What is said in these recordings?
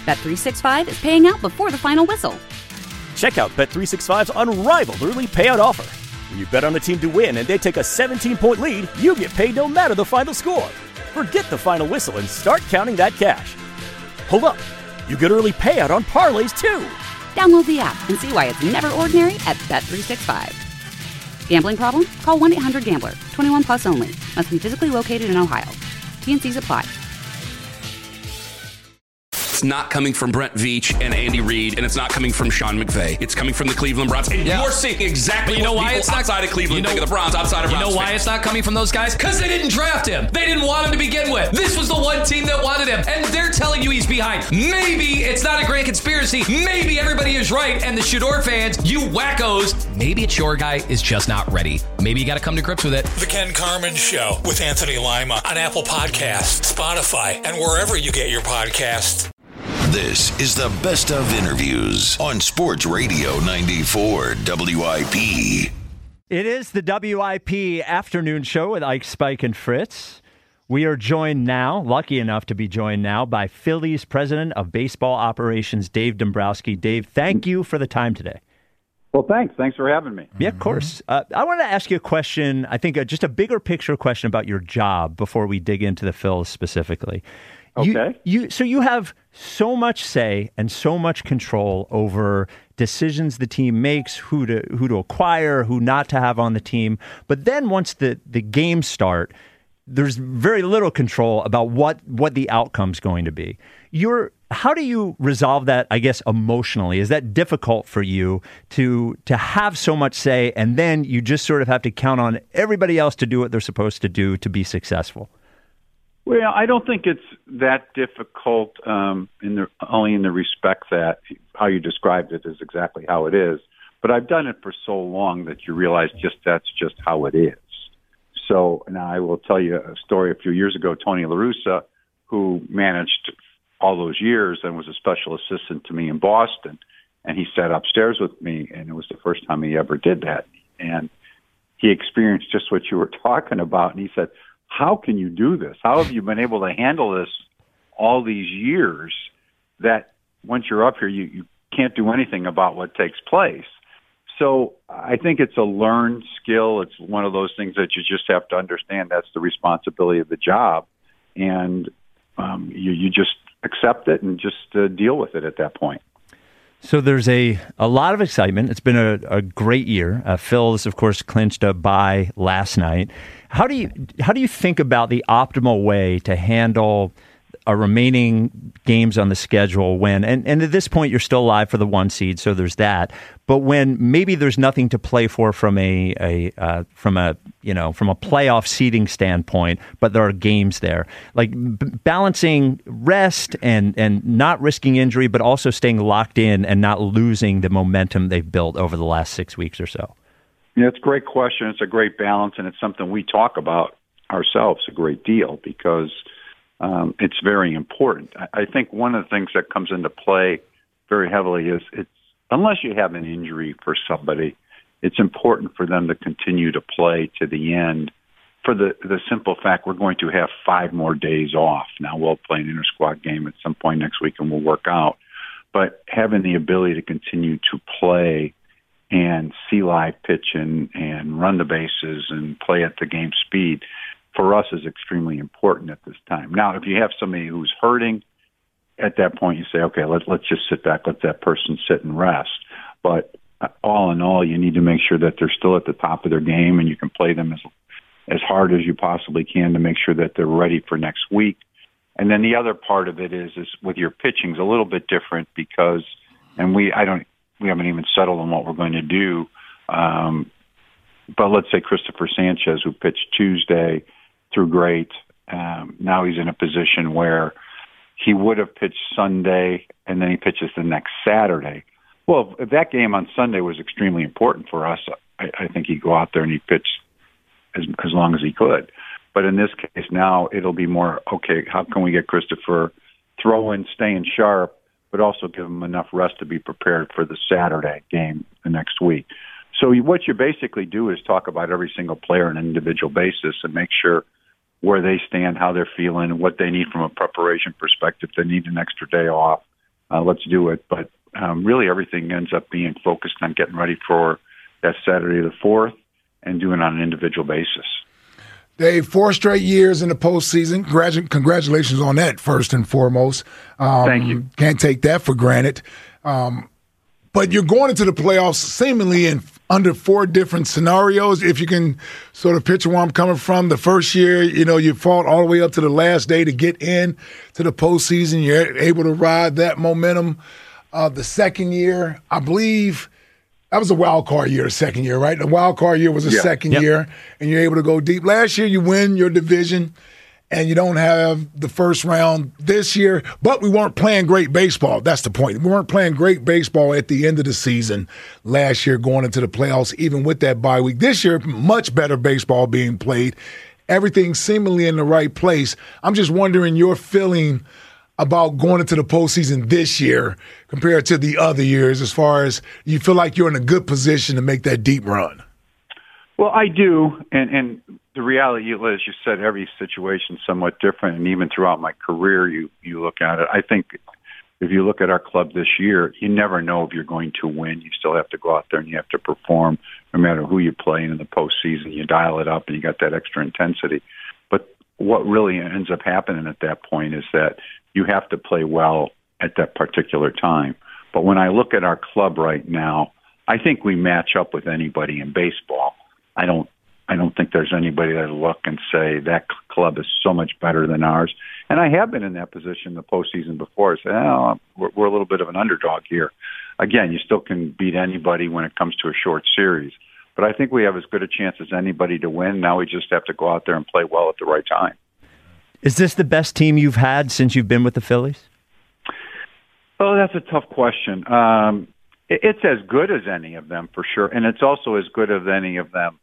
Bet365 is paying out before the final whistle. Check out Bet365's unrivaled early payout offer. When you bet on a team to win and they take a 17-point lead, you get paid no matter the final score. Forget the final whistle and start counting that cash. Hold up. You get early payout on parlays, too. Download the app and see why it's never ordinary at Bet365. Gambling problem? Call 1-800-GAMBLER. 21 plus only. Must be physically located in Ohio. T&Cs apply. It's not coming from Brent Veach and Andy Reid, and it's not coming from Sean McVay. It's coming from the Cleveland Browns. And you're seeing exactly what people outside of Cleveland think of the Browns, outside of Browns. You know why it's not coming from those guys? Because they didn't draft him. They didn't want him to begin with. This was the one team that wanted him, and they're telling you he's behind. Maybe it's not a grand conspiracy. Maybe everybody is right, and the Shador fans, you wackos, maybe it's your guy is just not ready. Maybe you got to come to grips with it. The Ken Carman Show with Anthony Lima on Apple Podcasts, Spotify, and wherever you get your podcasts. This is the best of interviews on Sports Radio 94 WIP. It is the WIP afternoon show with Ike, Spike, and Fritz. We are joined now, lucky enough to be joined now, by Phillies President of Baseball Operations, Dave Dombrowski. Dave, thank you for the time today. Well, thanks. Thanks for having me. Yeah, of course. I want to ask you a question, I think just a bigger picture question about your job before we dig into the Phils specifically. Okay. So you have so much say and so much control over decisions the team makes, who to acquire, who not to have on the team. But then once the games start, there's very little control about what the outcome's going to be. How do you resolve that, I guess, emotionally? Is that difficult for you to have so much say, and then you just sort of have to count on everybody else to do what they're supposed to do to be successful? Well, I don't think it's that difficult only in the respect that how you described it is exactly how it is. But I've done it for so long that you realize that's just how it is. So now I will tell you a story. A few years ago, Tony La Russa, who managed all those years and was a special assistant to me in Boston, and he sat upstairs with me, and it was the first time he ever did that. And he experienced just what you were talking about, and he said, how can you do this? How have you been able to handle this all these years that once you're up here, you can't do anything about what takes place? So I think it's a learned skill. It's one of those things that you just have to understand. That's the responsibility of the job. And you just accept it and just deal with it at that point. So there's a lot of excitement. It's been a great year. Phil's, of course, clinched a bye last night. How do you think about the optimal way to handle remaining games on the schedule when, and at this point you're still alive for the 1 seed, so there's that. But when maybe there's nothing to play for from a playoff seeding standpoint, but there are games there, like balancing rest and not risking injury, but also staying locked in and not losing the momentum they've built over the last 6 weeks or so. Yeah, it's a great question. It's a great balance, and it's something we talk about ourselves a great deal because it's very important. I think one of the things that comes into play very heavily is unless you have an injury for somebody, it's important for them to continue to play to the end for the simple fact we're going to have 5 more days off. Now, we'll play an inter-squad game at some point next week and we'll work out. But having the ability to continue to play and see live pitch and run the bases and play at the game speed for us is extremely important at this time. Now, if you have somebody who's hurting, at that point you say, okay, let's just sit back, let that person sit and rest. But all in all, you need to make sure that they're still at the top of their game and you can play them as hard as you possibly can to make sure that they're ready for next week. And then the other part of it is with your pitching is a little bit different because, and we haven't even settled on what we're going to do. But let's say Christopher Sanchez, who pitched Tuesday, threw great. Now he's in a position where he would have pitched Sunday and then he pitches the next Saturday. Well, if that game on Sunday was extremely important for us, I think he'd go out there and he'd pitch as long as he could. But in this case now, it'll be more, okay, how can we get Christopher throwing, staying sharp, but also give him enough rest to be prepared for the Saturday game the next week. So what you basically do is talk about every single player on an individual basis and make sure where they stand, how they're feeling, what they need from a preparation perspective. If they need an extra day off, let's do it. But really everything ends up being focused on getting ready for that Saturday the 4th and doing it on an individual basis. Dave, 4 straight years in the postseason. Congratulations on that, first and foremost. Thank you. Can't take that for granted. But you're going into the playoffs seemingly in under 4 different scenarios. If you can sort of picture where I'm coming from, the first year, you fought all the way up to the last day to get in to the postseason. You're able to ride that momentum. The second year, I believe that was a wild card year, the second year, right? The wild card year was the second year, and you're able to go deep. Last year, you win your division, and you don't have the first round this year, but we weren't playing great baseball. That's the point. We weren't playing great baseball at the end of the season last year going into the playoffs, even with that bye week. This year, much better baseball being played. Everything seemingly in the right place. I'm just wondering your feeling about going into the postseason this year compared to the other years, as far as you feel like you're in a good position to make that deep run? Well, I do, and the reality is, as you said, every situation is somewhat different, and even throughout my career, you look at it. I think if you look at our club this year, you never know if you're going to win. You still have to go out there and you have to perform no matter who you play in the postseason. You dial it up and you got that extra intensity. But what really ends up happening at that point is that you have to play well at that particular time. But when I look at our club right now, I think we match up with anybody in baseball. I don't think there's anybody that look and say that club is so much better than ours. And I have been in that position in the postseason before. I say, we're a little bit of an underdog here. Again, you still can beat anybody when it comes to a short series. But I think we have as good a chance as anybody to win. Now we just have to go out there and play well at the right time. Is this the best team you've had since you've been with the Phillies? Oh, that's a tough question. It's as good as any of them, for sure. And it's also as good as any of them,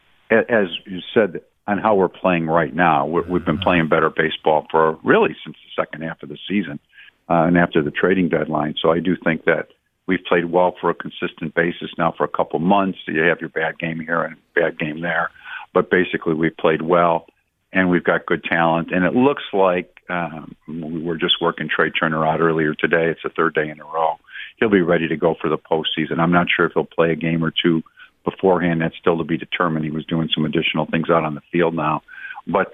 as you said, on how we're playing right now. We've been playing better baseball for really since the second half of the season and after the trading deadline. So I do think that we've played well for a consistent basis now for a couple months. You have your bad game here and bad game there. But basically we've played well. And we've got good talent. And it looks like we were just working Trey Turner out earlier today. It's the 3rd day in a row. He'll be ready to go for the postseason. I'm not sure if he'll play a game or two beforehand. That's still to be determined. He was doing some additional things out on the field now. But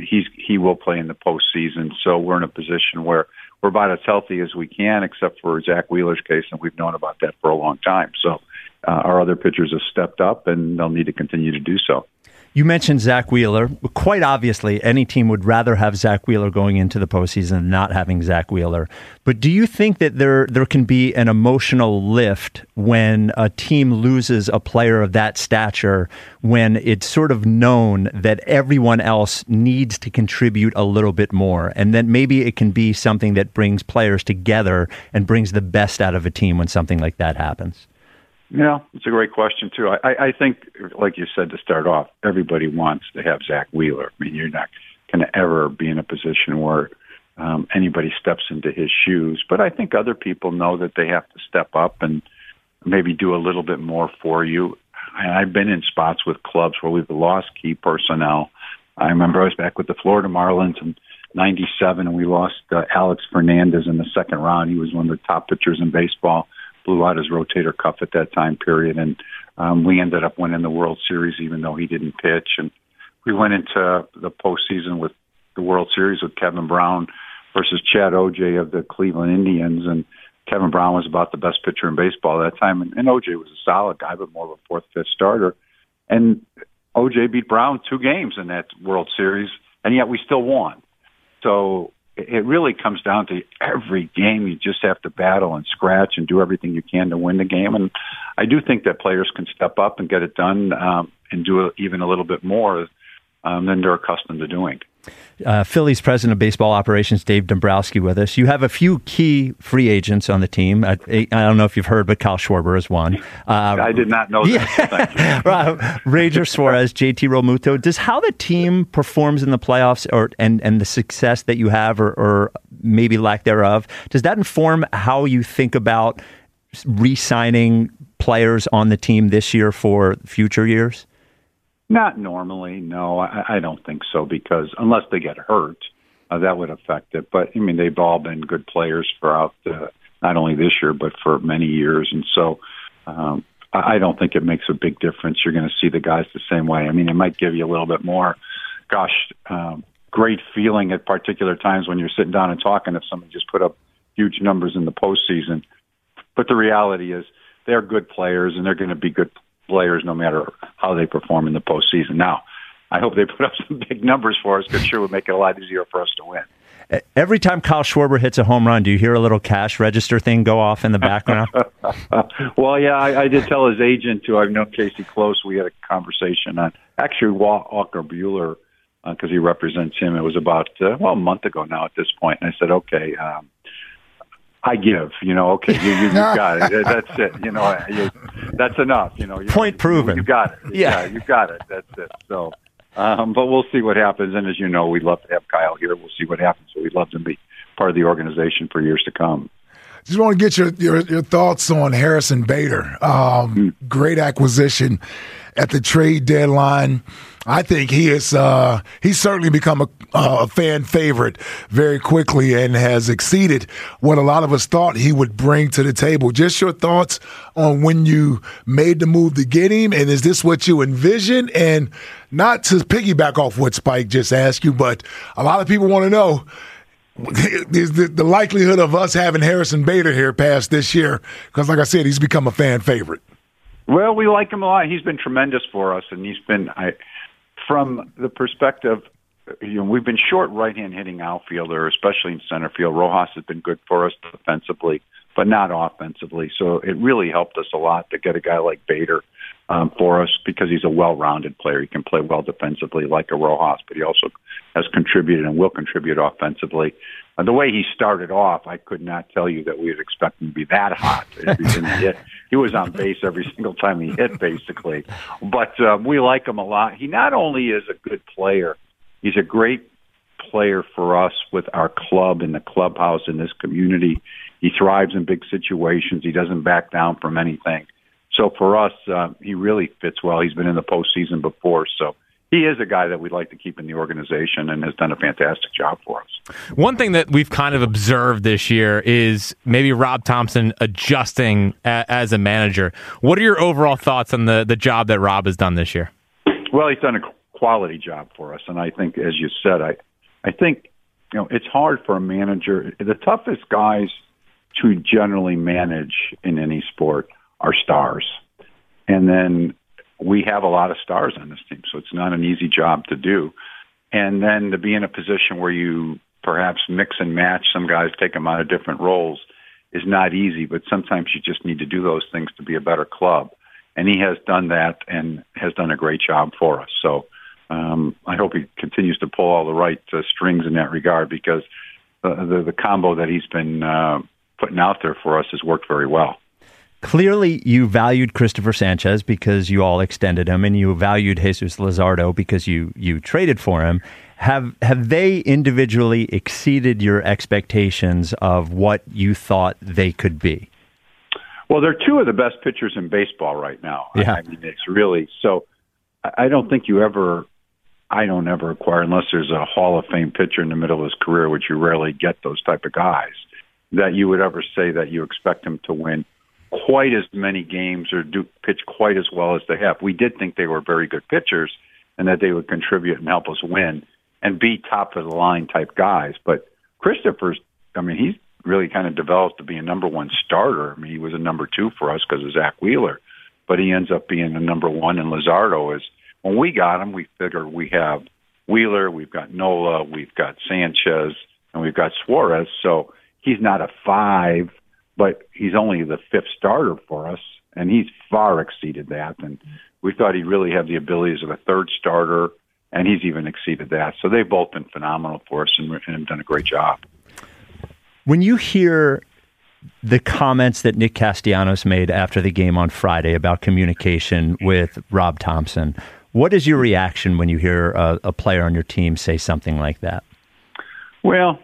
he will play in the postseason. So we're in a position where we're about as healthy as we can, except for Zach Wheeler's case, and we've known about that for a long time. So our other pitchers have stepped up, and they'll need to continue to do so. You mentioned Zach Wheeler. Quite obviously, any team would rather have Zach Wheeler going into the postseason than not having Zach Wheeler. But do you think that there can be an emotional lift when a team loses a player of that stature, when it's sort of known that everyone else needs to contribute a little bit more, and then maybe it can be something that brings players together and brings the best out of a team when something like that happens? Yeah, it's a great question, too. I think, like you said to start off, everybody wants to have Zach Wheeler. I mean, you're not going to ever be in a position where anybody steps into his shoes. But I think other people know that they have to step up and maybe do a little bit more for you. I've been in spots with clubs where we've lost key personnel. I remember I was back with the Florida Marlins in '97, and we lost Alex Fernandez in the second round. He was one of the top pitchers in baseball. Blew out his rotator cuff at that time period, and we ended up winning the World Series even though he didn't pitch. And we went into the postseason with the World Series with Kevin Brown versus Chad Ojay of the Cleveland Indians, and Kevin Brown was about the best pitcher in baseball at that time, and Ojay was a solid guy, but more of a fourth, fifth starter. And Ojay beat Brown 2 games in that World Series, and yet we still won. So it really comes down to every game. You just have to battle and scratch and do everything you can to win the game. And I do think that players can step up and get it done and do even a little bit more than they're accustomed to doing. Phillies President of Baseball Operations, Dave Dombrowski, with us. You have a few key free agents on the team. I don't know if you've heard, but Kyle Schwarber is one. I did not know that. Yeah. Ranger Suarez, JT Realmuto. Does how the team performs in the playoffs and the success that you have or maybe lack thereof, does that inform how you think about re-signing players on the team this year for future years? Not normally, no. I don't think so, because unless they get hurt, that would affect it. But, I mean, they've all been good players throughout not only this year but for many years. And so I don't think it makes a big difference. You're going to see the guys the same way. I mean, it might give you a little bit more, great feeling at particular times when you're sitting down and talking if somebody just put up huge numbers in the postseason. But the reality is they're good players, and they're going to be good players no matter how they perform in the postseason. Now, I hope they put up some big numbers for us, because sure would make it a lot easier for us to win. Every time Kyle Schwarber hits a home run, do you hear a little cash register thing go off in the background? Well, yeah, I did tell his agent, who I've known, Casey Close, we had a conversation on, actually, Walker Buehler, because he represents him. It was about, a month ago now at this point. And I said, okay, I give, okay, you got it. That's it. That's enough. Point proven. You got it. Yeah, you got it. That's it. So, but we'll see what happens. And as you know, we'd love to have Kyle here. We'll see what happens. So we'd love to be part of the organization for years to come. Just want to get your thoughts on Harrison Bader. Great acquisition at the trade deadline. I think he's certainly become a fan favorite very quickly and has exceeded what a lot of us thought he would bring to the table. Just your thoughts on when you made the move to get him, and is this what you envision? And not to piggyback off what Spike just asked you, but a lot of people want to know, is the likelihood of us having Harrison Bader here past this year? Because like I said, he's become a fan favorite. Well, we like him a lot. He's been tremendous for us, and he's been from the perspective, we've been short right-hand hitting outfielder, especially in center field. Rojas has been good for us defensively, but not offensively. So it really helped us a lot to get a guy like Bader for us, because he's a well-rounded player. He can play well defensively like a Rojas, but he also has contributed and will contribute offensively. The way he started off, I could not tell you that we would expect him to be that hot. He was on base every single time he hit, basically. But we like him a lot. He not only is a good player, he's a great player for us with our club in the clubhouse in this community. He thrives in big situations. He doesn't back down from anything. So for us, he really fits well. He's been in the postseason before, so he is a guy that we'd like to keep in the organization and has done a fantastic job for us. One thing that we've kind of observed this year is maybe Rob Thompson adjusting as a manager. What are your overall thoughts on the job that Rob has done this year? Well, he's done a quality job for us, and I think, as you said, I think it's hard for a manager. The toughest guys to generally manage in any sport are stars, and then we have a lot of stars on this team, so it's not an easy job to do. And then to be in a position where you perhaps mix and match some guys, take them out of different roles, is not easy, but sometimes you just need to do those things to be a better club. And he has done that and has done a great job for us. So I hope he continues to pull all the right strings in that regard, because the combo that he's been putting out there for us has worked very well. Clearly, you valued Christopher Sanchez because you all extended him, and you valued Jesus Luzardo because you traded for him. Have they individually exceeded your expectations of what you thought they could be? Well, they're two of the best pitchers in baseball right now. Yeah. I mean, it's really so. I don't think I don't ever acquire, unless there's a Hall of Fame pitcher in the middle of his career, which you rarely get those type of guys, that you would ever say that you expect him to win quite as many games or do pitch quite as well as they have. We did think they were very good pitchers and that they would contribute and help us win and be top of the line type guys. But Christopher's, he's really kind of developed to be a number one starter. I mean, he was a number two for us because of Zach Wheeler, but he ends up being a number one. And Luzardo is, when we got him, we figured we have Wheeler, we've got Nola, we've got Sanchez, and we've got Suarez. So he's not a 5, but he's only the 5th starter for us, and he's far exceeded that. And we thought he'd really have the abilities of a 3rd starter, and he's even exceeded that. So they've both been phenomenal for us and have done a great job. When you hear the comments that Nick Castellanos made after the game on Friday about communication with Rob Thompson, what is your reaction when you hear a player on your team say something like that? Well,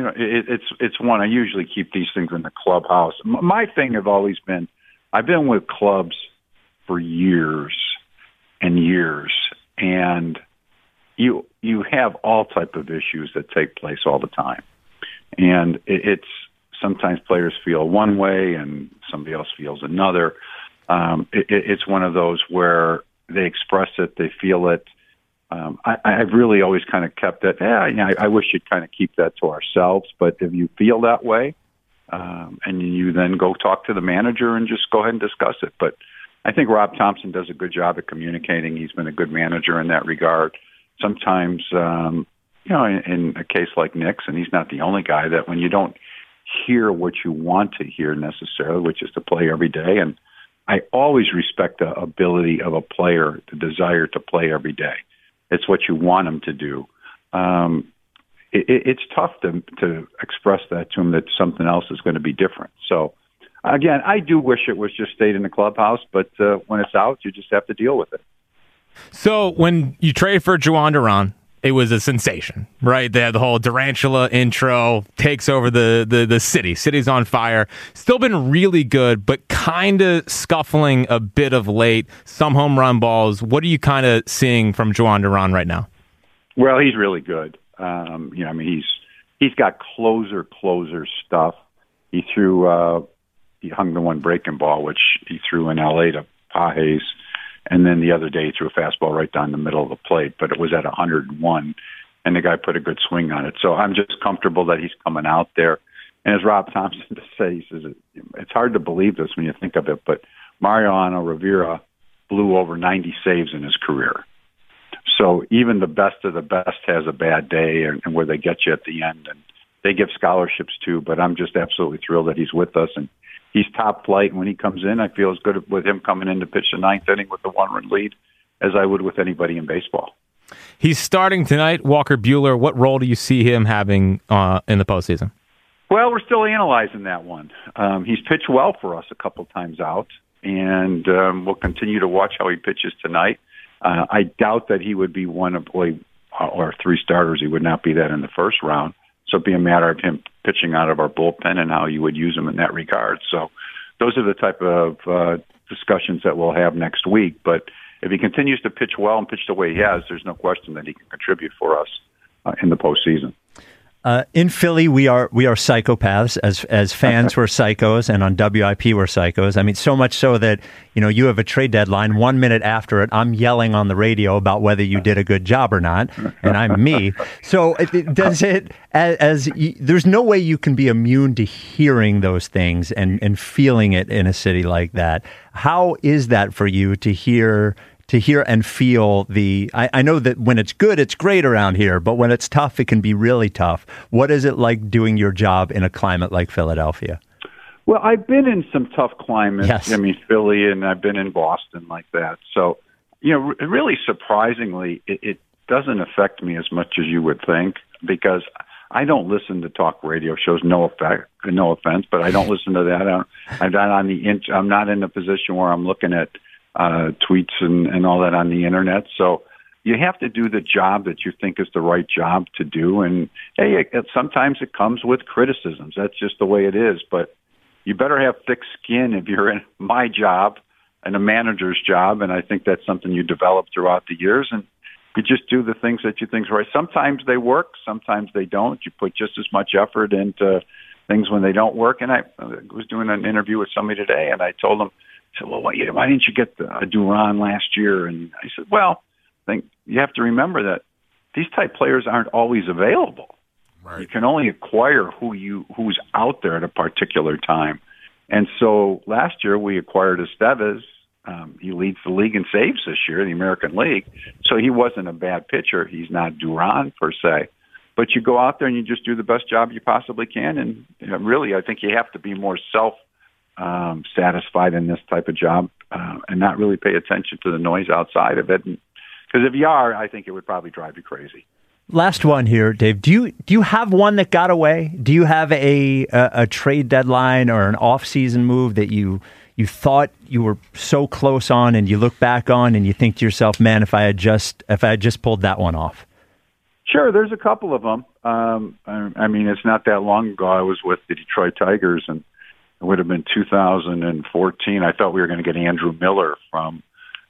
it's one. I usually keep these things in the clubhouse. My thing have always been, I've been with clubs for years and years, and you have all type of issues that take place all the time. And it's sometimes players feel one way and somebody else feels another. It's one of those where they express it, they feel it. I've really always kind of kept it. I wish you'd kind of keep that to ourselves. But if you feel that way, and you then go talk to the manager and just go ahead and discuss it. But I think Rob Thompson does a good job at communicating. He's been a good manager in that regard. Sometimes, in a case like Nick's, and he's not the only guy, that when you don't hear what you want to hear necessarily, which is to play every day, and I always respect the ability of a player, the desire to play every day. It's what you want them to do. It's tough to express that to him that something else is going to be different. So, again, I do wish it was just stayed in the clubhouse, but when it's out, you just have to deal with it. So when you trade for Jhoan Duran, it was a sensation, right? They had the whole Durantula intro, takes over the city. City's on fire. Still been really good, but kind of scuffling a bit of late. Some home run balls. What are you kind of seeing from Jhoan Duran right now? Well, he's really good. He's got closer stuff. He hung the one breaking ball, which he threw in L.A. to Pages. And then the other day he threw a fastball right down the middle of the plate, but it was at 101, and the guy put a good swing on it. So I'm just comfortable that he's coming out there. And as Rob Thompson says, it's hard to believe this when you think of it, but Mariano Rivera blew over 90 saves in his career. So even the best of the best has a bad day, and where they get you at the end. And they give scholarships too, but I'm just absolutely thrilled that he's with us. And he's top flight. And when he comes in, I feel as good with him coming in to pitch the ninth inning with the 1-run lead as I would with anybody in baseball. He's starting tonight, Walker Buehler. What role do you see him having in the postseason? Well, we're still analyzing that one. He's pitched well for us a couple times out, and we'll continue to watch how he pitches tonight. I doubt that he would be one of or three starters. He would not be that in the first round. So it'd be a matter of him pitching out of our bullpen and how you would use him in that regard. So those are the type of discussions that we'll have next week. But if he continues to pitch well and pitch the way he has, there's no question that he can contribute for us in the postseason. In Philly, we are psychopaths. As fans, we're psychos, and on WIP, we're psychos. I mean, so much so that you have a trade deadline. 1 minute after it, I'm yelling on the radio about whether you did a good job or not, and I'm me. So does it? There's no way you can be immune to hearing those things and feeling it in a city like that. How is that for you to hear and feel I know that when it's good, it's great around here, but when it's tough, it can be really tough. What is it like doing your job in a climate like Philadelphia? Well, I've been in some tough climates. Yes. I mean, Philly, and I've been in Boston like that. So, really surprisingly, it doesn't affect me as much as you would think, because I don't listen to talk radio shows. No offense, but I don't listen to that. I'm not in a position where I'm looking at tweets and all that on the internet. So you have to do the job that you think is the right job to do. And hey, sometimes it comes with criticisms. That's just the way it is. But you better have thick skin if you're in my job and a manager's job. And I think that's something you develop throughout the years. And you just do the things that you think is right. Sometimes they work, sometimes they don't. You put just as much effort into things when they don't work. And I was doing an interview with somebody today, and I told them, I said, well, why didn't you get a Duran last year? And I said, well, I think you have to remember that these type players aren't always available. Right. You can only acquire who's out there at a particular time. And so last year we acquired Estevez. He leads the league in saves this year, the American League. So he wasn't a bad pitcher. He's not Duran per se. But you go out there and you just do the best job you possibly can. And really, I think you have to be more satisfied in this type of job and not really pay attention to the noise outside of it. Because if you are, I think it would probably drive you crazy. Last one here, Dave. Do you have one that got away? Do you have a trade deadline or an off-season move that you thought you were so close on, and you look back on and you think to yourself, man, if I had just pulled that one off? Sure, there's a couple of them. I mean, it's not that long ago I was with the Detroit Tigers, and it would have been 2014. I thought we were going to get Andrew Miller from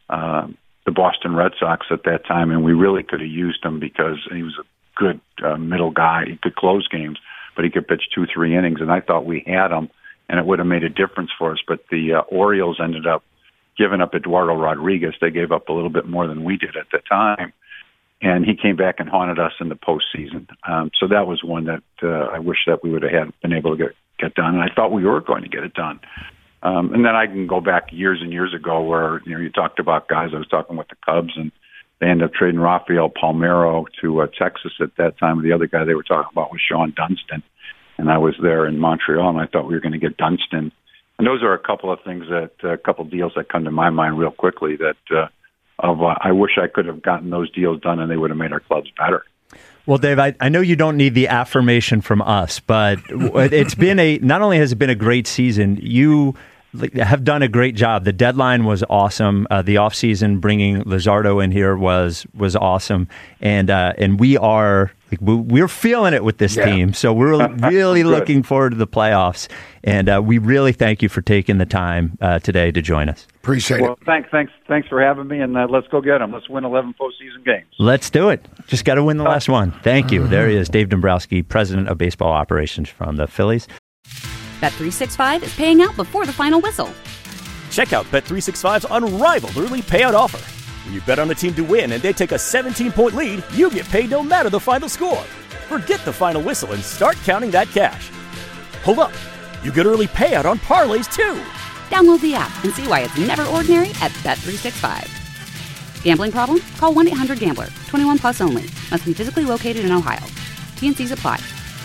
the Boston Red Sox at that time, and we really could have used him because he was a good middle guy. He could close games. but he could pitch 2-3 innings, and I thought we had him, and it would have made a difference for us. But the Orioles ended up giving up Eduardo Rodriguez. They gave up a little bit more than we did at the time, and he came back and haunted us in the postseason. So that was one that I wish that we would have been able to get done, and I thought we were going to get it done. And then I can go back years and years ago where you talked about guys. I was talking with the Cubs, and they ended up trading Rafael Palmeiro to Texas at that time. The other guy they were talking about was Sean Dunston, and I was there in Montreal, and I thought we were going to get Dunston. And those are a couple of things a couple of deals that come to my mind real quickly that I wish I could have gotten those deals done, and they would have made our clubs better. Well, Dave, I know you don't need the affirmation from us, but it's been not only has it been a great season, you have done a great job. The deadline was awesome. The offseason, bringing Luzardo in here was awesome, and we're feeling it with this team. So we're really looking forward to the playoffs, and we really thank you for taking the time today to join us. Appreciate it. Thanks for having me, and let's go get them. Let's win 11 postseason games. Let's do it. Just got to win the last one. Thank you. There he is, Dave Dombrowski, president of baseball operations from the Phillies. Bet365 is paying out before the final whistle. Check out Bet365's unrivaled early payout offer. When you bet on a team to win and they take a 17-point lead, you get paid no matter the final score. Forget the final whistle and start counting that cash. Hold up. You get early payout on parlays, too. Download the app and see why it's never ordinary at Bet365. Gambling problem? Call 1-800-GAMBLER. 21 plus only. Must be physically located in Ohio. T&Cs apply.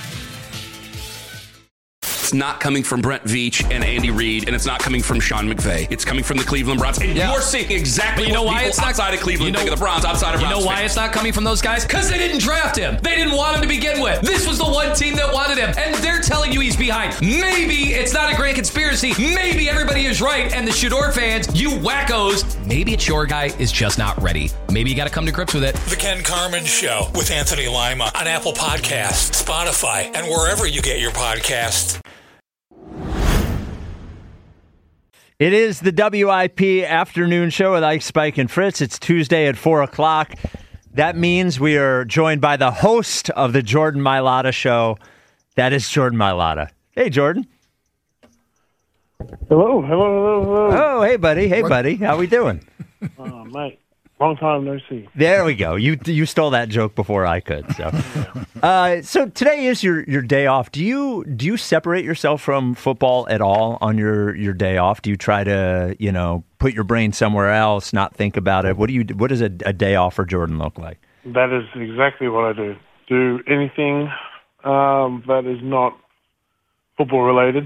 It's not coming from Brent Veach and Andy Reid, and it's not coming from Sean McVay. It's coming from the Cleveland Browns. And you're seeing exactly what people outside of Cleveland think of the Browns, outside of Browns. You know why it's not coming from those guys? Because they didn't draft him. They didn't want him to begin with. This was the one team that wanted him, and they're telling you he's behind. Maybe it's not a grand conspiracy. Maybe everybody is right, and the Shador fans, you wackos, maybe it's your guy is just not ready. Maybe you got to come to grips with it. The Ken Carman Show with Anthony Lima on Apple Podcasts, Spotify, and wherever you get your podcasts. It is the WIP afternoon show with Ike, Spike, and Fritz. It's Tuesday at 4 o'clock. That means we are joined by the host of the Jordan Mailata Show. That is Jordan Mailata. Hey, Jordan. Hello. Oh, hey, buddy. How we doing? Mate, long time no see. There we go. You stole that joke before I could. So, so today is your day off. Do you separate yourself from football at all on your day off? Do you try to put your brain somewhere else, not think about it? What does a day off for Jordan look like? That is exactly what I do. Do anything that is not football related.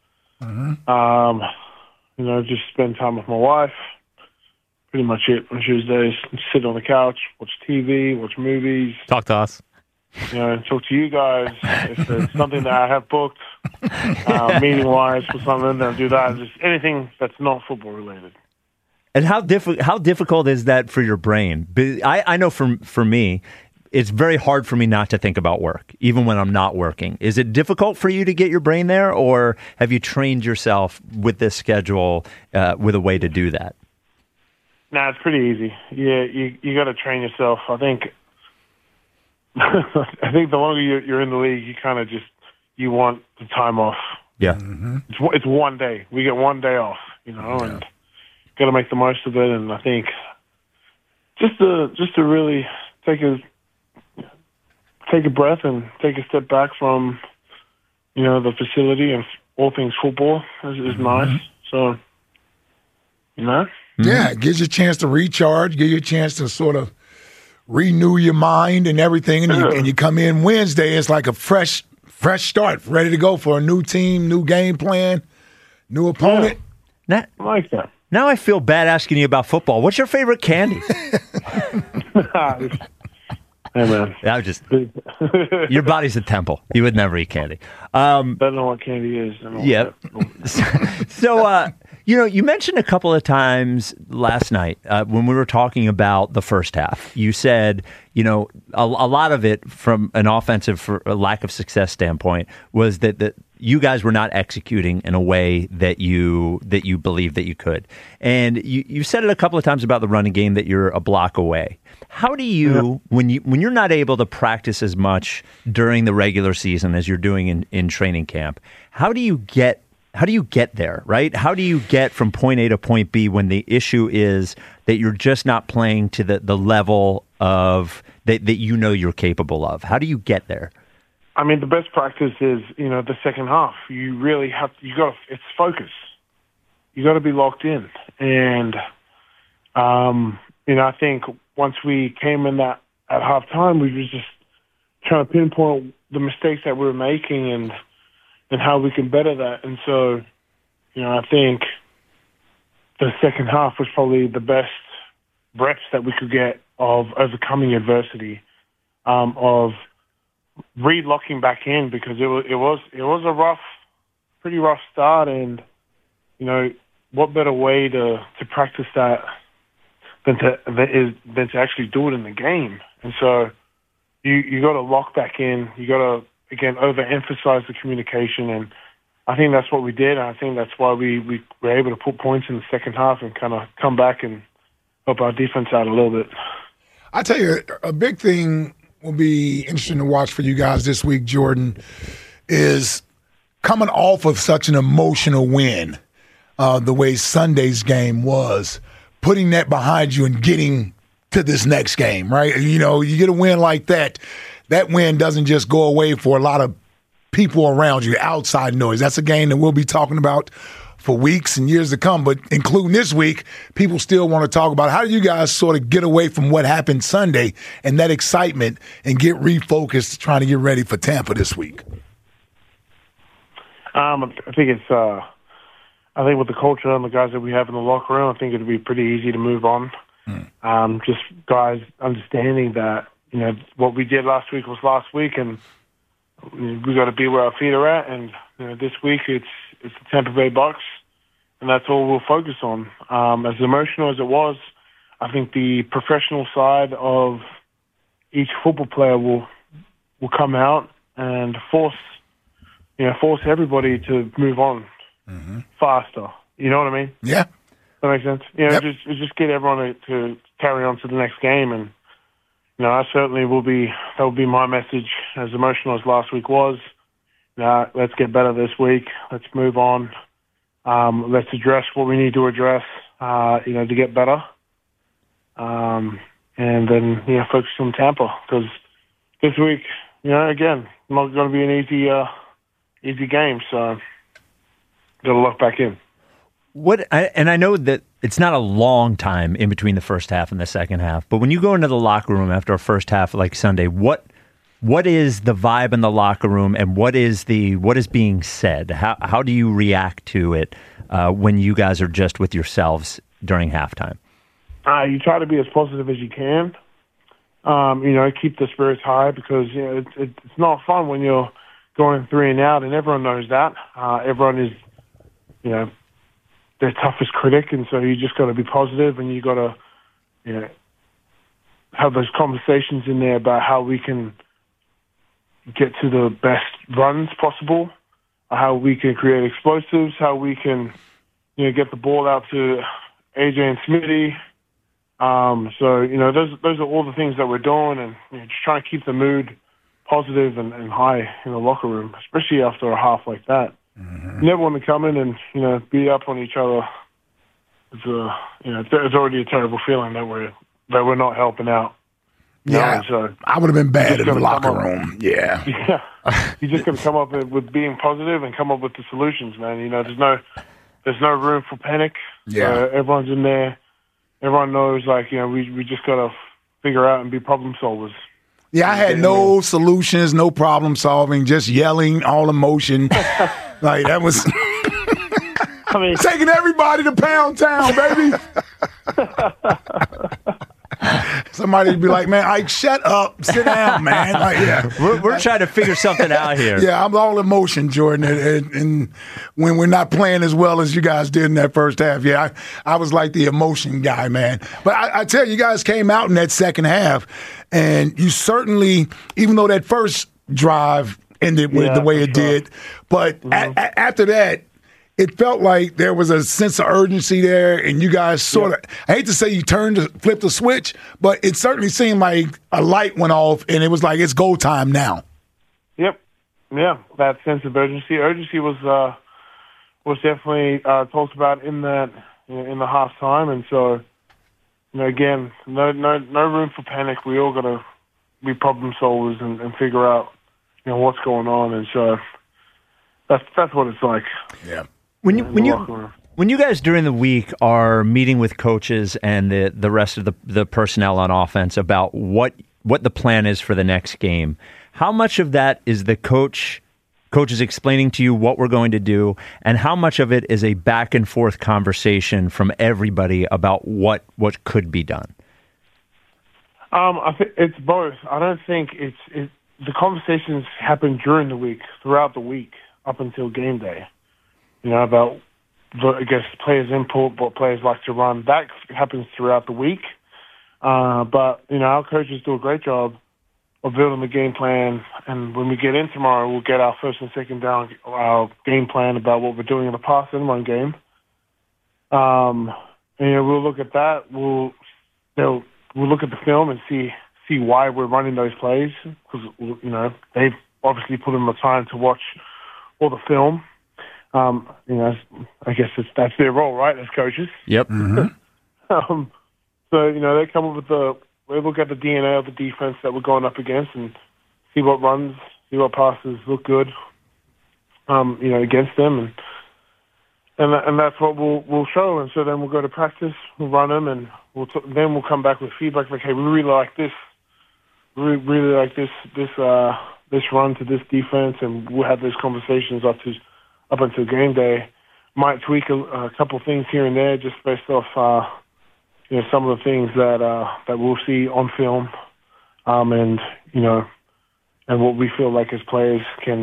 Just spend time with my wife. Pretty much it on Tuesdays. Sit on the couch, watch TV, watch movies. Talk to us. Talk to you guys. If there's something that I have booked, meeting-wise for something, then I'll do that. Just anything that's not football related. And how difficult is that for your brain? I know for me, it's very hard for me not to think about work, even when I'm not working. Is it difficult for you to get your brain there, or have you trained yourself with this schedule with a way to do that? Nah, it's pretty easy. Yeah, you got to train yourself. I think the longer you're in the league, you kind of you want the time off. Yeah, it's one day. We get one day off, and got to make the most of it. And I think just to really take a breath and take a step back from the facility and all things football is nice. So Yeah, it gives you a chance to recharge, give you a chance to sort of renew your mind and everything. And you come in Wednesday, it's like a fresh start, ready to go for a new team, new game plan, new opponent. I like that. Now I feel bad asking you about football. What's your favorite candy? Hey, man. I was just your body's a temple. You would never eat candy. Don't know what candy is. Yeah. So, you mentioned a couple of times last night when we were talking about the first half. You said, a lot of it from an offensive lack of success standpoint was that you guys were not executing in a way that you believed that you could. And you said it a couple of times about the running game that you're a block away. How do you, when you're not able to practice as much during the regular season as you're doing in training camp, how do you get there, right? How do you get from point A to point B when the issue is that you're just not playing to the level of that you know you're capable of? How do you get there? I mean, the best practice is, the second half. You really it's focus. You got to be locked in. And, I think once we came in that at halftime, we were just trying to pinpoint the mistakes that we were making and how we can better that. And so, I think the second half was probably the best reps that we could get of overcoming adversity, of re-locking back in, because it was a pretty rough start. And, what better way to practice that than to actually do it in the game. And so you got to lock back in. You got to, again, overemphasize the communication, and I think that's what we did. And I think that's why we were able to put points in the second half and kind of come back and help our defense out a little bit. I tell you, a big thing will be interesting to watch for you guys this week, Jordan, is coming off of such an emotional win, the way Sunday's game was, putting that behind you and getting to this next game, right? You get a win like that. That win doesn't just go away for a lot of people around you, outside noise. That's a game that we'll be talking about for weeks and years to come. But including this week, people still want to talk about how do you guys sort of get away from what happened Sunday and that excitement and get refocused trying to get ready for Tampa this week? I think with the culture and the guys that we have in the locker room, I think it'd be pretty easy to move on. Just guys understanding that, what we did last week was last week, and we got to be where our feet are at. And this week it's the Tampa Bay Bucks, and that's all we'll focus on. As emotional as it was, I think the professional side of each football player will come out and force everybody to move on faster. You know what I mean? Yeah. That makes sense. Just get everyone to carry on to the next game. And, I certainly that will be my message, as emotional as last week was. Let's get better this week. Let's move on. Let's address what we need to address, to get better. And then, focus on Tampa, because this week, again, not going to be an easy game. So, got to look back in. I know that it's not a long time in between the first half and the second half, but when you go into the locker room after a first half like Sunday, what is the vibe in the locker room, and what is being said? How do you react to it when you guys are just with yourselves during halftime? You try to be as positive as you can. Keep the spirits high, because it's not fun when you're going 3 and out, and everyone knows that. Everyone is, their toughest critic, and so you just got to be positive, and you got to, have those conversations in there about how we can get to the best runs possible, how we can create explosives, how we can, get the ball out to AJ and Smitty. Those are all the things that we're doing, and just trying to keep the mood positive and high in the locker room, especially after a half like that. You never want to come in and beat up on each other. It's already a terrible feeling that we're not helping out. Yeah, so I would have been bad in the locker room. Yeah, you just got to come up with being positive and come up with the solutions, man. There's no room for panic. Yeah, so everyone's in there. Everyone knows, we just got to figure out and be problem solvers. Yeah, I had no solutions, no problem solving, just yelling, all emotion. Like, that was taking everybody to Pound Town, baby. Somebody would be like, man, Ike, shut up, sit down, man. Like, we're trying to figure something out here. Yeah, I'm all emotion, Jordan, and when we're not playing as well as you guys did in that first half, I was like the emotion guy, man. But I tell you guys came out in that second half, and you certainly, even though that first drive ended with the way it did. But after that, it felt like there was a sense of urgency there, and you guys sort of, I hate to say you flipped the switch, but it certainly seemed like a light went off, and it was like, it's go time now. Yep. Yeah, that sense of urgency. Urgency was definitely talked about in the halftime, and so, again, no room for panic. We all got to be problem solvers and figure out, what's going on, and so that's what it's like. Yeah. When you guys during the week are meeting with coaches and the rest of the personnel on offense about what the plan is for the next game, how much of that is the coaches explaining to you what we're going to do, and how much of it is a back and forth conversation from everybody about what could be done? I think it's both. I don't think the conversations happen during the week, throughout the week, up until game day. About, players' input, what players like to run. That happens throughout the week. But, our coaches do a great job of building the game plan. And when we get in tomorrow, we'll get our first and second down, our game plan about what we're doing in the pass and run game. We'll look at that. We'll look at the film and see why we're running those plays. Because, they've obviously put in the time to watch all the film. I guess that's their role, right, as coaches. Yep. So, they come up with we look at the DNA of the defense that we're going up against and see what runs, see what passes look good, against them. And that's what we'll show. And so then we'll go to practice, we'll run them, and then we'll come back with feedback like, hey, we really like this. We really like this run to this defense, and we'll have those conversations up until game day. Might tweak a couple things here and there just based off, some of the things that we'll see on film, and what we feel like as players can,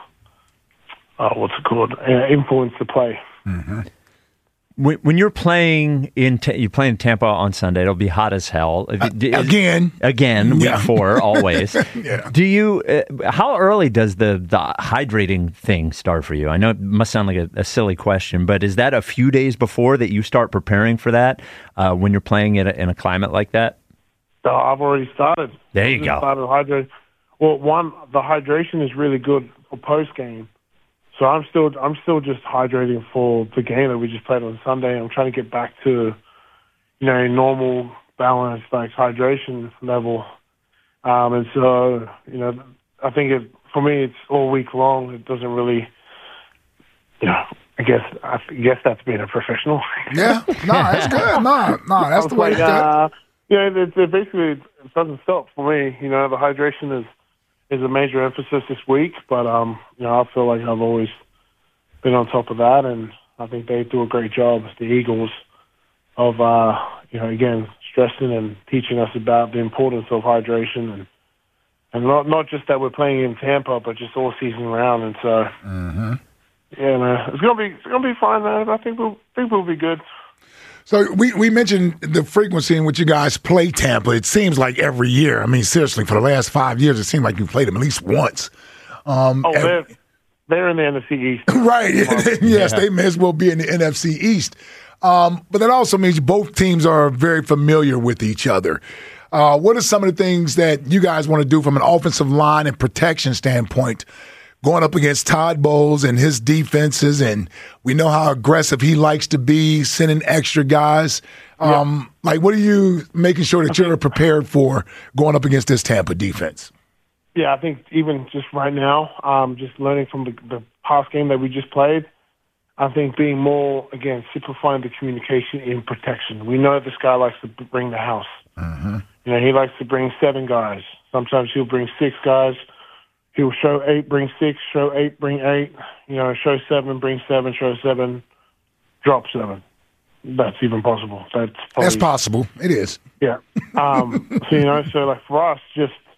influence the play. Mm-hmm. When you're playing in Tampa on Sunday, it'll be hot as hell. Again, week 4, always. Yeah. Do you? How early does the hydrating thing start for you? I know it must sound like a silly question, but is that a few days before that you start preparing for that when you're playing in a climate like that? I've already started. There you go. Started hydrating. Well, the hydration is really good for post game. So I'm still just hydrating for the game that we just played on Sunday. I'm trying to get back to, normal, balanced, hydration level. And so, I think for me, it's all week long. It doesn't really, I guess that's being a professional. Yeah, no, that's good. No, that's the way to go. It basically it doesn't stop for me. The hydration is a major emphasis this week, but I feel like I've always been on top of that, and I think they do a great job, the Eagles, of again stressing and teaching us about the importance of hydration, and not just that we're playing in Tampa, but just all season round. And so, yeah, man, it's gonna be fine, man. I think we'll be good. So we mentioned the frequency in which you guys play Tampa. It seems like every year. I mean, seriously, for the last 5 years, it seemed like you played them at least once. They're in the NFC East. Right. Yes, they may as well be in the NFC East. But that also means both teams are very familiar with each other. What are some of the things that you guys want to do from an offensive line and protection standpoint going up against Todd Bowles and his defenses, and we know how aggressive he likes to be, sending extra guys. What are you making sure that you're prepared for going up against this Tampa defense? Yeah, I think even just right now, just learning from the past game that we just played, I think being more, again, simplifying the communication in protection. We know this guy likes to bring the house. Mm-hmm. He likes to bring 7 guys. Sometimes he'll bring 6 guys. He'll show 8, bring 6, show 8, bring 8, show 7, bring 7, show 7, drop 7. That's even possible. That's possible. It is. Yeah. So for us,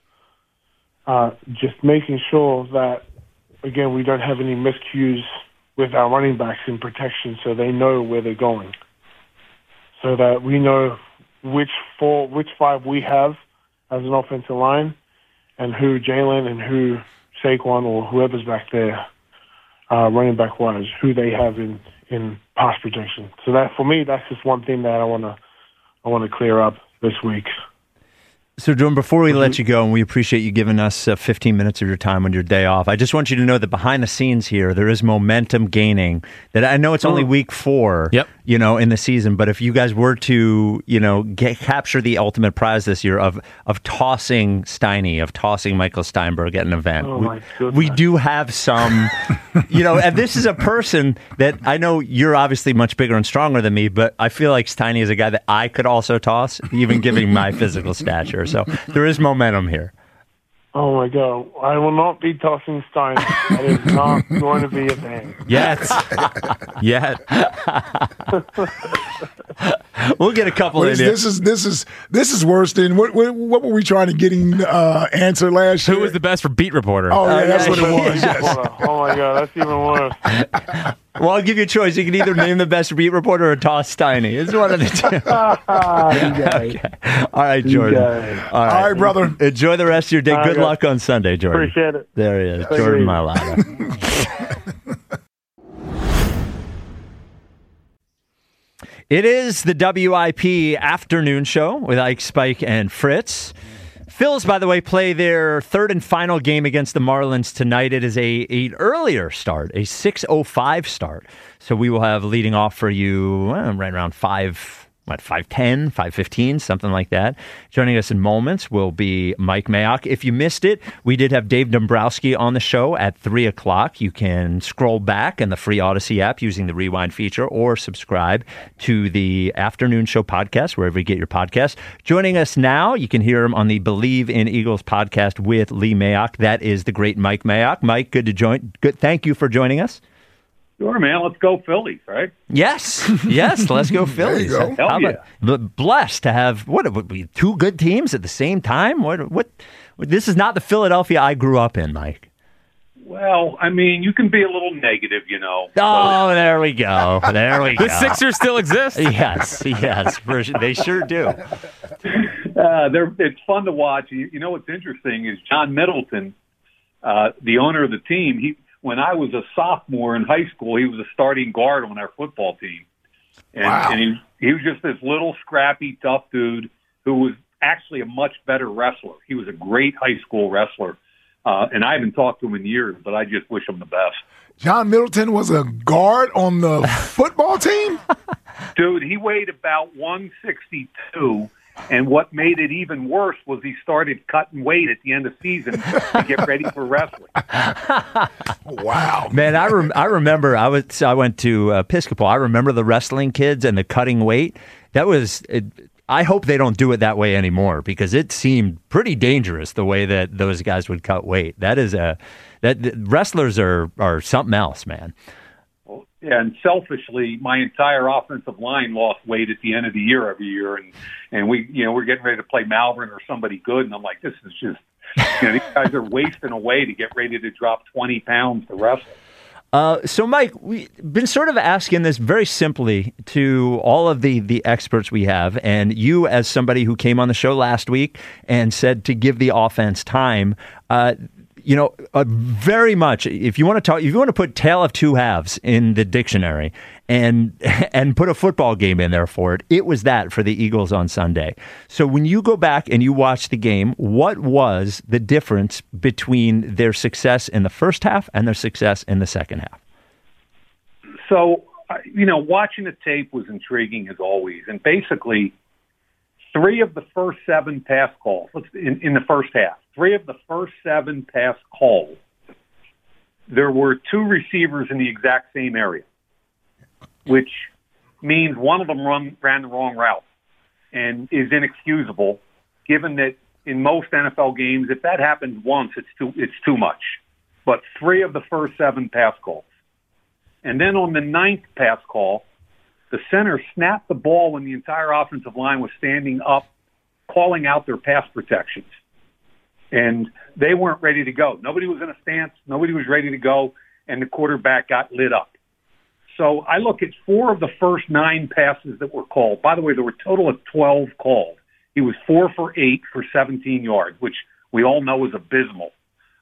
just making sure that, again, we don't have any miscues with our running backs in protection so they know where they're going. So that we know which 5 we have as an offensive line, and who Jalen and who Saquon or whoever's back there, running back wise, who they have in pass protection. So that for me, that's just one thing that I want to clear up this week. So, Jordan, before we let you go, and we appreciate you giving us 15 minutes of your time on your day off, I just want you to know that behind the scenes here, there is momentum gaining. That I know it's only week 4, in the season, but if you guys were to, capture the ultimate prize this year of tossing Steiny, of tossing Michael Steinberg at an event, we do have some, and this is a person that I know you're obviously much bigger and stronger than me, but I feel like Steiny is a guy that I could also toss, even giving my physical stature. So there is momentum here. Oh, my God. I will not be tossing Stein. That is not going to be a thing. Yet. We'll get a couple in there. This is worse than what were we trying to get him answer last year? Who was the best for beat reporter? Oh, yeah, that's what it was. Yes. Oh, my God. That's even worse. Well, I'll give you a choice. You can either name the best beat reporter or toss Steiny. It's one of the two. Okay. All right, Jordan. All right, brother. Enjoy the rest of your day. Good luck on Sunday, Jordan. Appreciate it. There he is, Jordan Mailata. It is the WIP afternoon show with Ike, Spike, and Fritz. Phils, by the way, play their third and final game against the Marlins tonight. It is an earlier start, a 6:05 start. So we will have leading off for you right around 5:10, 5:15, something like that. Joining us in moments will be Mike Mayock. If you missed it, we did have Dave Dombrowski on the show at 3 o'clock. You can scroll back in the free Odyssey app using the rewind feature or subscribe to the Afternoon Show podcast, wherever you get your podcast. Joining us now, you can hear him on the Believe in Eagles podcast with Lee Mayock. That is the great Mike Mayock. Mike, good to join. Good. Thank you for joining us. Sure, man. Let's go Phillies, right? Yes, let's go Phillies. There you go. How about blessed to have two good teams at the same time? What? This is not the Philadelphia I grew up in, Mike. Well, I mean, you can be a little negative, Oh, there we go. The Sixers still exist. Yes, they sure do. It's fun to watch. You know what's interesting is John Middleton, the owner of the team. When I was a sophomore in high school, he was a starting guard on our football team. And he was just this little scrappy, tough dude who was actually a much better wrestler. He was a great high school wrestler. And I haven't talked to him in years, but I just wish him the best. John Middleton was a guard on the football team? Dude, he weighed about 162. And what made it even worse was he started cutting weight at the end of season to get ready for wrestling. Wow, man! I remember I went to Episcopal. I remember the wrestling kids and the cutting weight. That was. I hope they don't do it that way anymore because it seemed pretty dangerous the way that those guys would cut weight. Wrestlers are something else, man. Yeah, and selfishly, my entire offensive line lost weight at the end of the year every year, and we're getting ready to play Malvern or somebody good, and I'm like, this is just, these guys are wasting away to get ready to drop 20 pounds to wrestle. So, Mike, we've been sort of asking this very simply to all of the experts we have, and you as somebody who came on the show last week and said to give the offense time. Very much. If you want to put tale of two halves in the dictionary and put a football game in there for it, it was that for the Eagles on Sunday. So when you go back and you watch the game, what was the difference between their success in the first half and their success in the second half? So, watching the tape was intriguing as always. And basically, 3 of the first 7 pass calls in the first half. 3 of the first 7 pass calls, there were 2 receivers in the exact same area, which means one of them ran the wrong route and is inexcusable, given that in most NFL games, if that happens once, it's too much. But 3 of the first 7 pass calls. And then on the 9th pass call, the center snapped the ball when the entire offensive line was standing up, calling out their pass protections. And they weren't ready to go. Nobody was in a stance. Nobody was ready to go. And the quarterback got lit up. So I look at 4 of the first 9 passes that were called. By the way, there were a total of 12 called. He was 4 for 8 for 17 yards, which we all know is abysmal.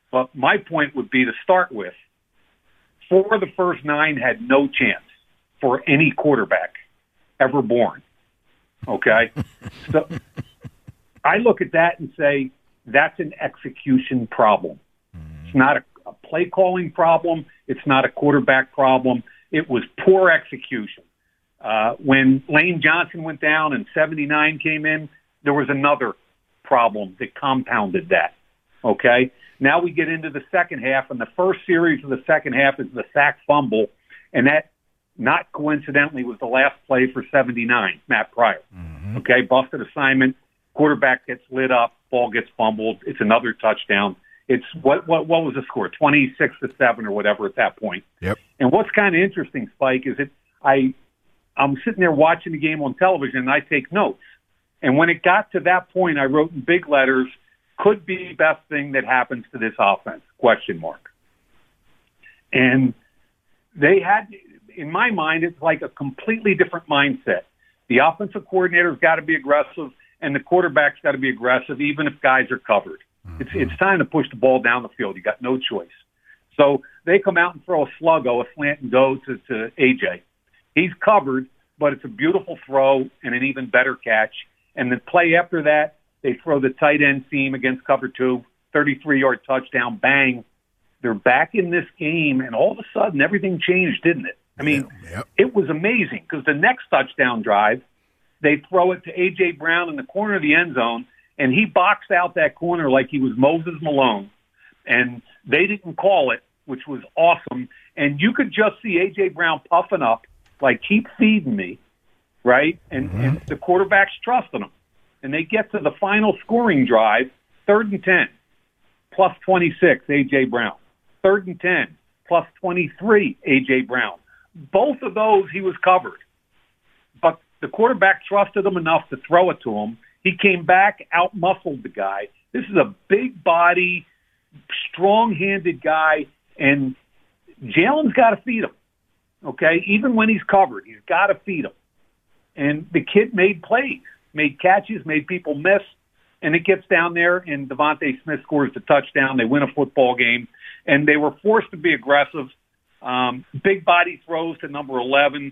But my point would be to start with, 4 of the first 9 had no chance for any quarterback ever born. Okay? So I look at that and say that's an execution problem. It's not a play calling problem. It's not a quarterback problem. It was poor execution. When Lane Johnson went down and 79 came in, there was another problem that compounded that. Okay? Now we get into the second half, and the first series of the second half is the sack fumble, and that, not coincidentally, was the last play for 79, Matt Pryor. Okay, busted assignment, quarterback gets lit up, ball gets fumbled, it's another touchdown. It's what was the score? 26-7 or whatever at that point. Yep. And what's kind of interesting, Spike, is that I'm sitting there watching the game on television and I take notes. And when it got to that point, I wrote in big letters, could be best thing that happens to this offense, ? And they had, in my mind, it's like a completely different mindset. The offensive coordinator's got to be aggressive, and the quarterback's got to be aggressive, even if guys are covered. It's time to push the ball down the field. You got no choice. So they come out and throw a sluggo, a slant and go to AJ. He's covered, but it's a beautiful throw and an even better catch. And the play after that, they throw the tight end seam against cover 2, 33-yard touchdown, bang. They're back in this game, and all of a sudden everything changed, didn't it? I mean, It was amazing because the next touchdown drive, they throw it to A.J. Brown in the corner of the end zone, and he boxed out that corner like he was Moses Malone. And they didn't call it, which was awesome. And you could just see A.J. Brown puffing up, like, keep feeding me, right? And the quarterback's trusting him. And they get to the final scoring drive, 3rd and 10, plus 26, A.J. Brown. 3rd and 10, plus 23, A.J. Brown. Both of those he was covered. But the quarterback trusted him enough to throw it to him. He came back, out-muscled the guy. This is a big-body, strong-handed guy, and Jalen's got to feed him, okay? Even when he's covered, he's got to feed him. And the kid made plays, made catches, made people miss, and it gets down there, and Devontae Smith scores the touchdown. They win a football game, and they were forced to be aggressive. Big body throws to number 11.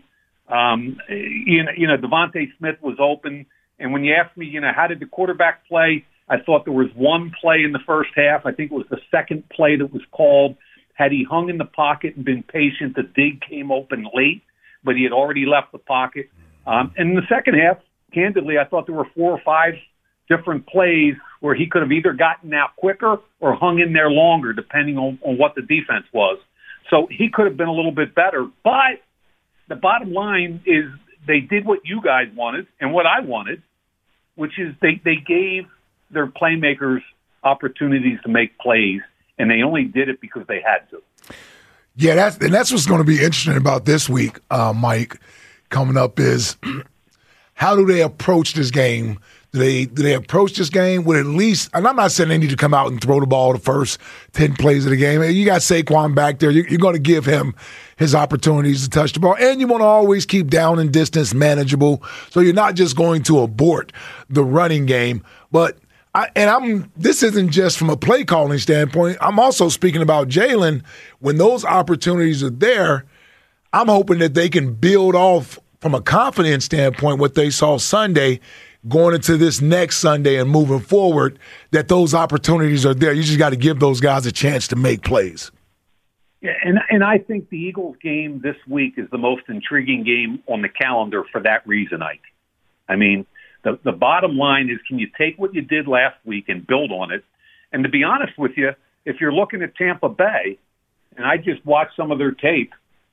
Devontae Smith was open. And when you ask me, how did the quarterback play? I thought there was one play in the first half. I think it was the second play that was called. Had he hung in the pocket and been patient, the dig came open late, but he had already left the pocket. And in the second half, candidly, I thought there were 4 or 5 different plays where he could have either gotten out quicker or hung in there longer, depending on what the defense was. So he could have been a little bit better. But the bottom line is they did what you guys wanted and what I wanted, which is they gave their playmakers opportunities to make plays, and they only did it because they had to. Yeah, that's what's going to be interesting about this week, Mike, coming up is how do they approach this game? Do they approach this game with at least – and I'm not saying they need to come out and throw the ball the first 10 plays of the game. You got Saquon back there. You're going to give him his opportunities to touch the ball. And you want to always keep down and distance manageable. So you're not just going to abort the running game. But this isn't just from a play calling standpoint. I'm also speaking about Jalen. When those opportunities are there, I'm hoping that they can build off from a confidence standpoint what they saw Sunday going into this next Sunday and moving forward, that those opportunities are there. You just got to give those guys a chance to make plays. Yeah, and I think the Eagles game this week is the most intriguing game on the calendar for that reason, Ike. I mean, the bottom line is, can you take what you did last week and build on it? And to be honest with you, if you're looking at Tampa Bay, and I just watched some of their tape,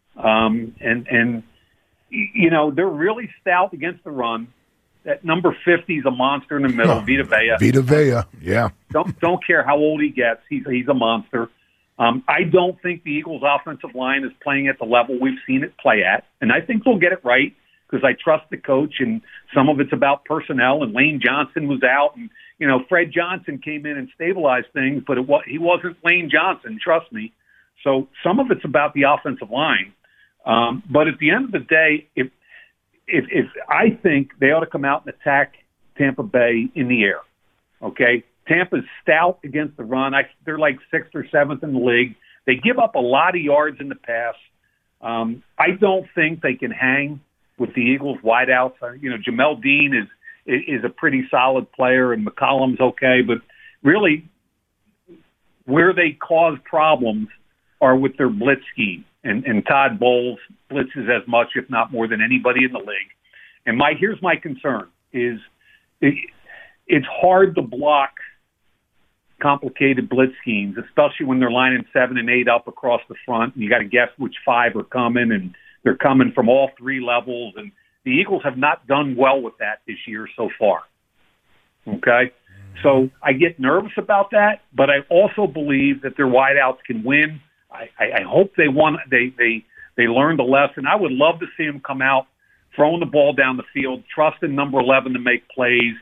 and they're really stout against the run. That number 50 is a monster in the middle, Vita Vea. Vita Vea, yeah. Don't care how old he gets. He's a monster. I don't think the Eagles' offensive line is playing at the level we've seen it play at, and I think they'll get it right because I trust the coach, and some of it's about personnel, and Lane Johnson was out, and, Fred Johnson came in and stabilized things, but he wasn't Lane Johnson, trust me. So some of it's about the offensive line. But at the end of the day, if I think they ought to come out and attack Tampa Bay in the air, okay? Tampa's stout against the run. They're like 6th or 7th in the league. They give up a lot of yards in the pass. I don't think they can hang with the Eagles wideouts. Jamel Dean is a pretty solid player, and McCollum's okay, but really where they cause problems are with their blitz scheme. And Todd Bowles blitzes as much, if not more, than anybody in the league. And here's my concern is it's hard to block complicated blitz schemes, especially when they're lining 7 and 8 up across the front, and you got to guess which 5 are coming, and they're coming from all 3 levels. And the Eagles have not done well with that this year so far. Okay? So I get nervous about that, but I also believe that their wideouts can win. I hope they won. They learned a lesson. I would love to see them come out, throwing the ball down the field, trusting number 11 to make plays.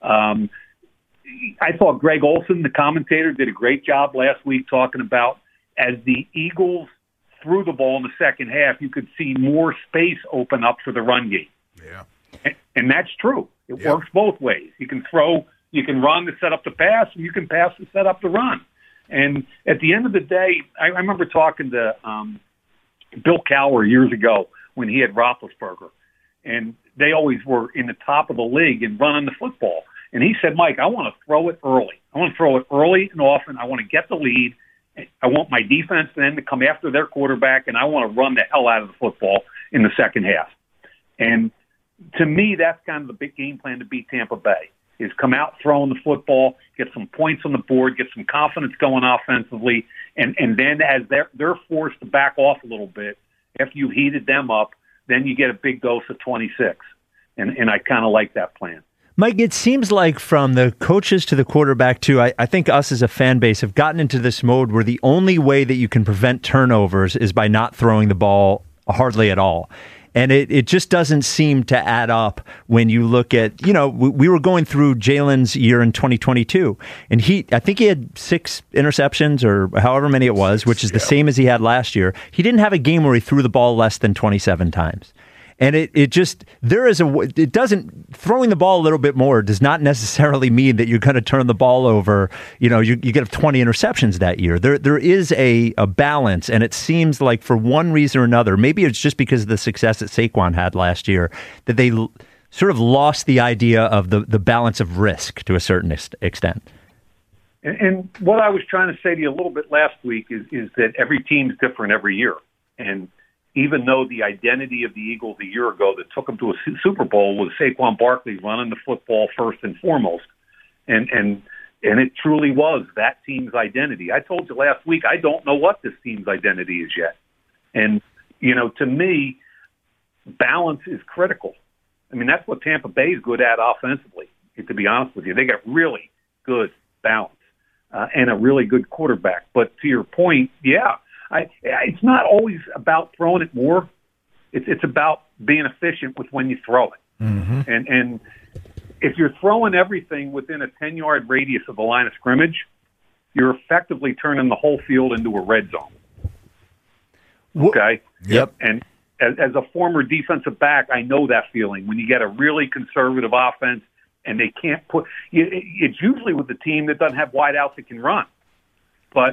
I thought Greg Olson, the commentator, did a great job last week talking about as the Eagles threw the ball in the second half, you could see more space open up for the run game. Yeah. And that's true. It works both ways. You can run to set up the pass, and you can pass to set up the run. And at the end of the day, I remember talking to Bill Cowher years ago when he had Roethlisberger, and they always were in the top of the league in running the football. And he said, Mike, I want to throw it early. I want to throw it early and often. I want to get the lead. I want my defense then to come after their quarterback, and I want to run the hell out of the football in the second half. And to me, that's kind of the big game plan to beat Tampa Bay, is come out throwing the football, get some points on the board, get some confidence going offensively, and then as they're forced to back off a little bit, after you heated them up, then you get a big dose of 26. And I kind of like that plan. Mike, it seems like from the coaches to the quarterback too, I think us as a fan base have gotten into this mode where the only way that you can prevent turnovers is by not throwing the ball hardly at all. And it just doesn't seem to add up when you look at, we were going through Jalen's year in 2022, and I think he had 6 interceptions or however many it was, which is the same as he had last year. He didn't have a game where he threw the ball less than 27 times. And throwing the ball a little bit more does not necessarily mean that you're going to turn the ball over. You get 20 interceptions that year. There is a balance, and it seems like for one reason or another, maybe it's just because of the success that Saquon had last year, that they sort of lost the idea of the balance of risk to a certain extent. And what I was trying to say to you a little bit last week is that every team's different every year. And even though the identity of the Eagles a year ago that took them to a Super Bowl was Saquon Barkley running the football first and foremost, and it truly was that team's identity. I told you last week, I don't know what this team's identity is yet. And, to me, balance is critical. I mean, that's what Tampa Bay is good at offensively, to be honest with you. They got really good balance and a really good quarterback. But to your point, it's not always about throwing it more. It's about being efficient with when you throw it. Mm-hmm. And if you're throwing everything within a 10-yard radius of the line of scrimmage, you're effectively turning the whole field into a red zone. Okay? Yep. And as a former defensive back, I know that feeling. When you get a really conservative offense and they can't it's usually with a team that doesn't have wideouts that can run. But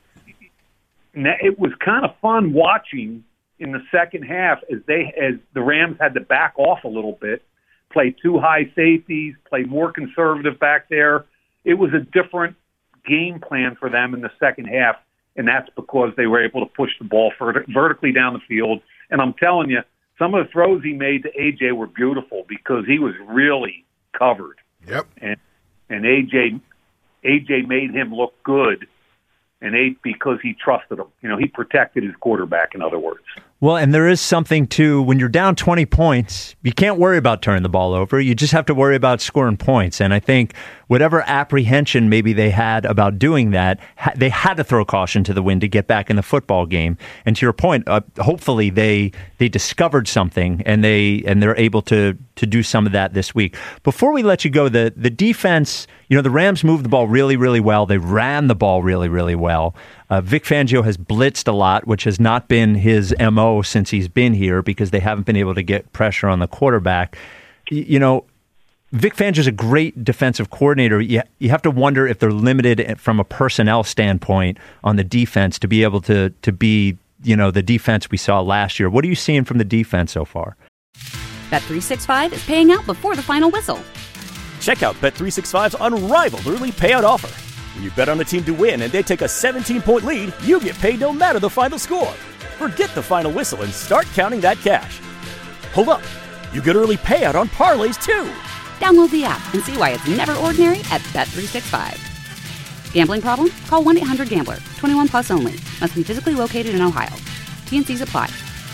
it was kind of fun watching in the second half as the Rams had to back off a little bit, play 2 high safeties, play more conservative back there. It was a different game plan for them in the second half, and that's because they were able to push the ball vertically down the field. And I'm telling you, some of the throws he made to A.J. were beautiful because he was really covered. Yep. And A.J. made him look good. And because he trusted him. He protected his quarterback, in other words. Well, and there is something, too, when you're down 20 points, you can't worry about turning the ball over. You just have to worry about scoring points. And I think whatever apprehension maybe they had about doing that, they had to throw caution to the wind to get back in the football game. And to your point, hopefully they discovered something and they're able to do some of that this week. Before we let you go, the defense, the Rams moved the ball really, really well. They ran the ball really, really well. Vic Fangio has blitzed a lot, which has not been his MO since he's been here because they haven't been able to get pressure on the quarterback. Vic Fangio's a great defensive coordinator. You have to wonder if they're limited from a personnel standpoint on the defense to be able to be, the defense we saw last year. What are you seeing from the defense so far? Bet365 is paying out before the final whistle. Check out Bet365's unrivaled early payout offer. When you bet on a team to win and they take a 17-point lead, you get paid no matter the final score. Forget the final whistle and start counting that cash. Hold up. You get early payout on parlays, too. Download the app and see why it's never ordinary at Bet365. Gambling problem? Call 1-800-GAMBLER. 21 plus only. Must be physically located in Ohio. T&Cs apply.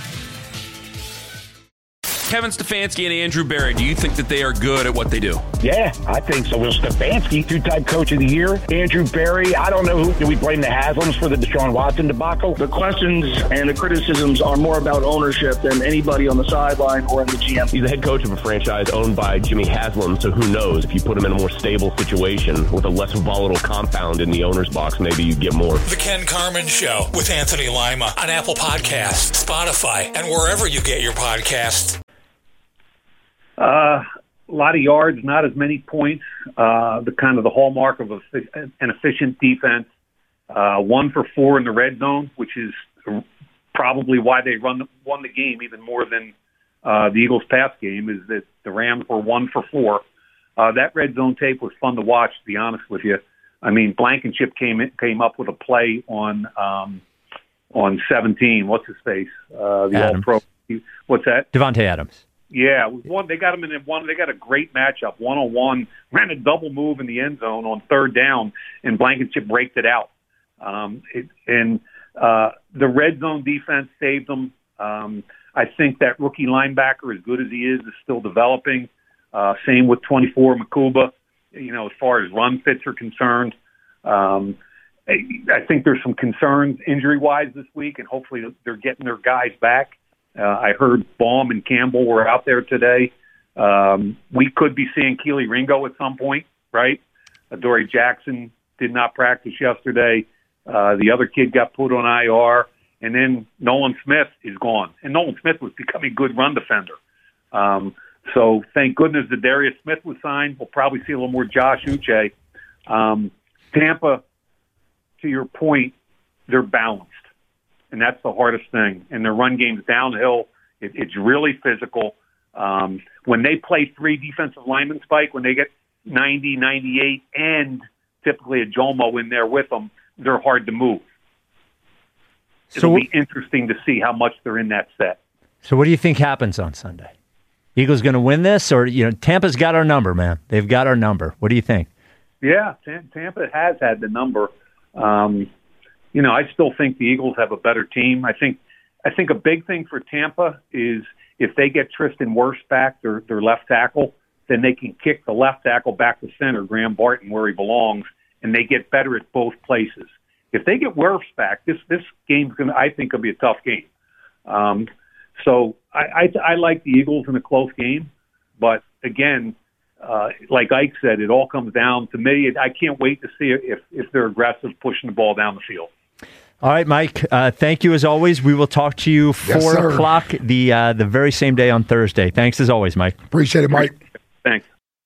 Kevin Stefanski and Andrew Berry, do you think that they are good at what they do? Yeah, I think so. Will Stefanski, two-time coach of the year. Andrew Berry, I don't know who. Do we blame the Haslams for the Deshaun Watson debacle? The questions and the criticisms are more about ownership than anybody on the sideline or in the GM. He's the head coach of a franchise owned by Jimmy Haslam, so who knows? If you put him in a more stable situation with a less volatile compound in the owner's box, maybe you get more. The Ken Carman Show with Anthony Lima on Apple Podcasts, Spotify, and wherever you get your podcasts. A lot of yards, not as many points. The hallmark of an efficient defense. 1 for 4 in the red zone, which is probably why they won the game even more than the Eagles' pass game. Is that the Rams were 1 for 4. That red zone tape was fun to watch. To be honest with you, I mean Blankenship came up with a play on 17. What's his face? The All-Pro. What's that? Devontae Adams. Yeah, it was one. They got him in one. They got a great matchup, 1-on-1. Ran a double move in the end zone on 3rd down, and Blankenship raked it out. The red zone defense saved them. I think that rookie linebacker, as good as he is still developing. Same with 24 Makuba. As far as run fits are concerned, I think there's some concerns injury-wise this week, and hopefully they're getting their guys back. I heard Baum and Campbell were out there today. We could be seeing Keely Ringo at some point, right? Adoree Jackson did not practice yesterday. The other kid got put on IR. And then Nolan Smith is gone. And Nolan Smith was becoming a good run defender. So thank goodness that Darius Smith was signed. We'll probably see a little more Josh Uche. Tampa, to your point, they're balanced. And that's the hardest thing. And their run game's downhill. It's really physical. When they play 3 defensive linemen, Spike, when they get 90, 98, and typically a Jomo in there with them, they're hard to move. It'll be interesting to see how much they're in that set. So what do you think happens on Sunday? Eagles going to win this? Or, Tampa's got our number, man. They've got our number. What do you think? Yeah, Tampa has had the number. I still think the Eagles have a better team. I think a big thing for Tampa is if they get Tristan Wirfs back, their left tackle, then they can kick the left tackle back to center, Graham Barton, where he belongs, and they get better at both places. If they get Wirfs back, this game's I think, will be a tough game. So I like the Eagles in a close game, but again, like Ike said, it all comes down to me. I can't wait to see if they're aggressive pushing the ball down the field. All right, Mike. Thank you as always. We will talk to you 4 o'clock the very same day on Thursday. Thanks as always, Mike. Appreciate it, Mike. Thanks.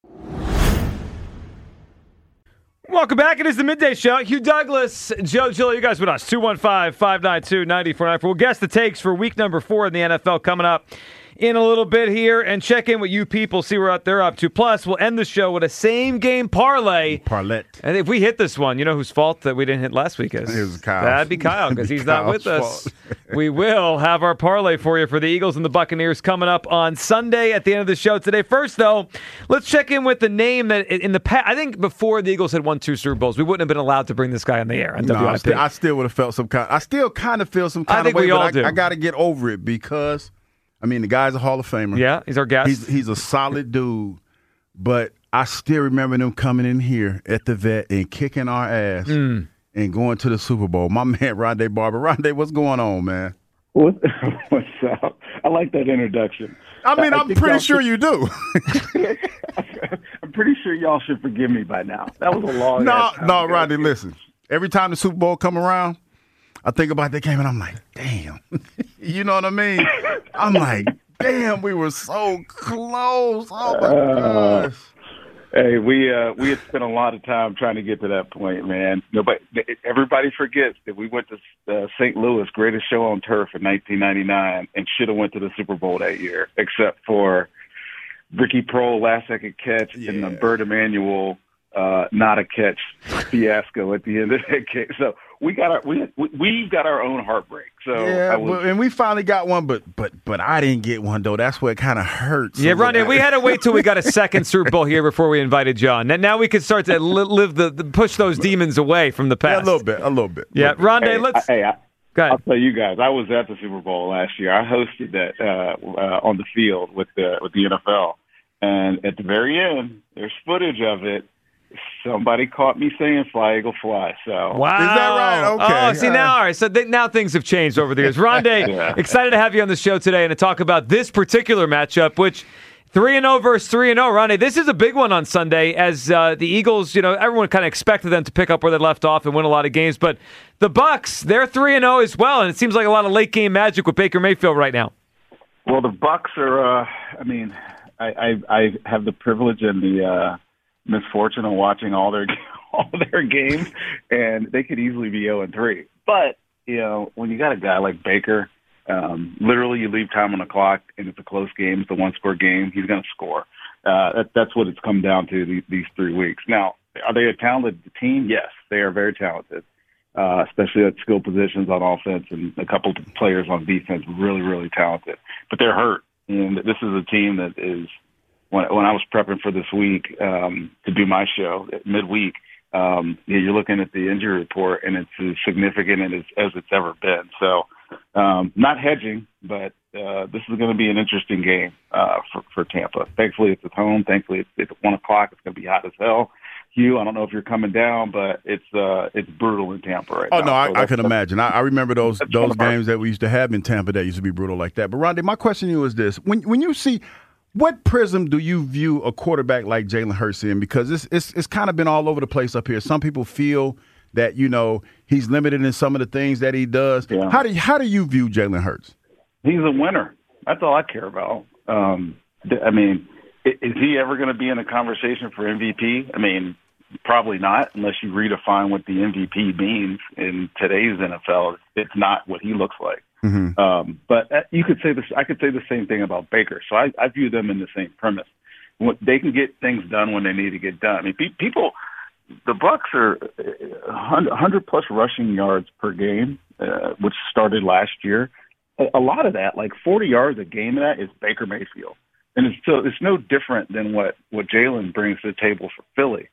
Welcome back. It is the Midday Show. Hugh Douglas, Joe Giglio, you guys with us. 215-592-9494. We'll guess the takes for week number 4 in the NFL coming up in a little bit here and check in with you people, see what they're up to. Plus, we'll end the show with a same-game parlay. And if we hit this one, you know whose fault that we didn't hit last week is? It was Kyle. That'd be Kyle because he's not with us. We will have our parlay for you for the Eagles and the Buccaneers coming up on Sunday at the end of the show today. First, though, let's check in with the name that in the past, I think before the Eagles had won 2 Super Bowls, we wouldn't have been allowed to bring this guy on the air on WIP. I still would have felt some kind. I still kind of feel some kind of way, but I got to get over it because the guy's a Hall of Famer. Yeah, he's our guest. He's a solid dude, but I still remember them coming in here at the vet and kicking our ass and going to the Super Bowl. My man, Rondé Barber. Rondé, what's going on, man? What's up? I like that introduction. I'm pretty sure you do. I'm pretty sure y'all should forgive me by now. That was a long time. No, Rondé, listen. Every time the Super Bowl come around, I think about that game and I'm like, damn. You know what I mean? I'm like, damn, we were so close. Oh, my gosh. Hey, we had spent a lot of time trying to get to that point, man. Everybody forgets that we went to St. Louis, greatest show on turf in 1999, and should have went to the Super Bowl that year, except for Ricky Prohl last-second catch and the Bert Emanuel not a catch fiasco at the end of that game. So we got our own heartbreak. So and we finally got one, but I didn't get one though. That's what kind of hurts. Yeah, Rondé, we had to wait till we got a second Super Bowl here before we invited John. Now we can start to push those demons away from the past. Yeah, a little bit. Yeah, Rondé, let's. Go ahead. I'll tell you guys, I was at the Super Bowl last year. I hosted that on the field with the NFL, and at the very end, there's footage of it. Somebody caught me saying "Fly Eagle Fly." So wow, is that right? Okay. Oh, see now, all right. So now things have changed over the years. Rondé, excited to have you on the show today and to talk about this particular matchup, which 3-0 versus 3-0. Rondé, this is a big one on Sunday as the Eagles. Everyone kind of expected them to pick up where they left off and win a lot of games, but the Bucs, they're 3-0 as well, and it seems like a lot of late game magic with Baker Mayfield right now. Well, the Bucs are. I have the privilege and the misfortune of watching all their games, and they could easily be 0-3. But when you got a guy like Baker, literally you leave time on the clock, and it's a close game, it's a one-score game, he's going to score. That's what it's come down to these 3 weeks. Now, are they a talented team? Yes, they are very talented, especially at skill positions on offense, and a couple of players on defense really, really talented. But they're hurt, and this is a team that is. When I was prepping for this week to do my show midweek, you're looking at the injury report, and it's as significant as it's ever been. So, not hedging, but this is going to be an interesting game for Tampa. Thankfully, it's at home. Thankfully, it's at 1 o'clock. It's going to be hot as hell. Hugh, I don't know if you're coming down, but it's brutal in Tampa right now. Oh, no, I can imagine. I remember those games that we used to have in Tampa that used to be brutal like that. But, Rondé, my question to you is this. When you see – what prism do you view a quarterback like Jalen Hurts in? Because it's kind of been all over the place up here. Some people feel that, he's limited in some of the things that he does. Yeah. How do you view Jalen Hurts? He's a winner. That's all I care about. Is he ever going to be in a conversation for MVP? Probably not, unless you redefine what the MVP means in today's NFL. It's not what he looks like. Mm-hmm. But you could say this. I could say the same thing about Baker. So I view them in the same premise. They can get things done when they need to get done. People, the Bucs are 100 plus rushing yards per game, which started last year. A lot of that, like 40 yards a game, of that is Baker Mayfield, and it's no different than what Jalen brings to the table for Philly.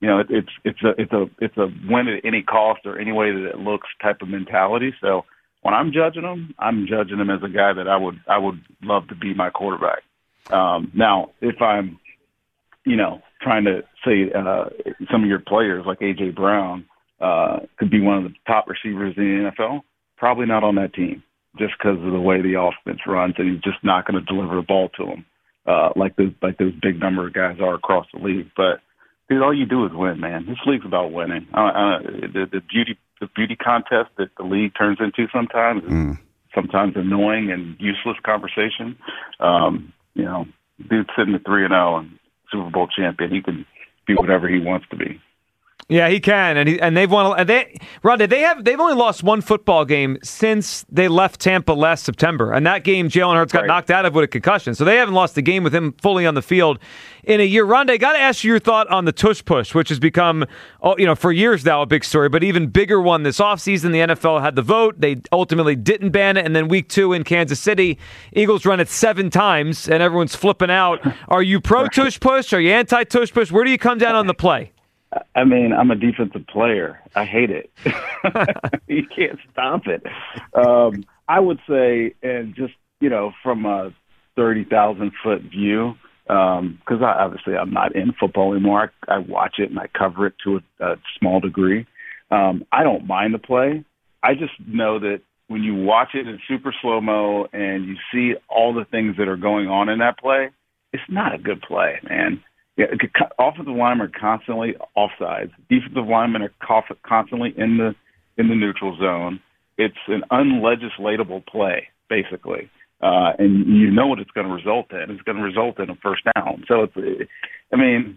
It's a win at any cost or any way that it looks type of mentality. So. When I'm judging him as a guy that I would love to be my quarterback. Now, if I'm, trying to say some of your players like A.J. Brown could be one of the top receivers in the NFL, probably not on that team just because of the way the offense runs, and he's just not going to deliver the ball to them like those big number of guys are across the league. But dude, all you do is win, man. This league's about winning. The beauty contest that the league turns into sometimes is sometimes annoying and useless conversation. Dude's sitting at 3-0 and Super Bowl champion. He can be whatever he wants to be. Yeah, he can, and they've won. Rondé, they've only lost one football game since they left Tampa last September, and that game Jalen Hurts got knocked out of with a concussion, so they haven't lost a game with him fully on the field in a year. Rondé, got to ask you your thought on the tush push, which has become, for years now a big story, but even bigger one this offseason. The NFL had the vote; they ultimately didn't ban it, and then week 2 in Kansas City, Eagles run it 7 times, and everyone's flipping out. Are you pro tush push? Are you anti tush push? Where do you come down on the play? I'm a defensive player. I hate it. You can't stop it. I would say, and just, from a 30,000-foot view, because obviously I'm not in football anymore. I watch it and I cover it to a small degree. I don't mind the play. I just know that when you watch it in super slow-mo and you see all the things that are going on in that play, it's not a good play, man. Yeah, offensive linemen are constantly offsides. Defensive linemen are constantly in the neutral zone. It's an unlegislatable play, basically, and you know what it's going to result in. It's going to result in a first down. So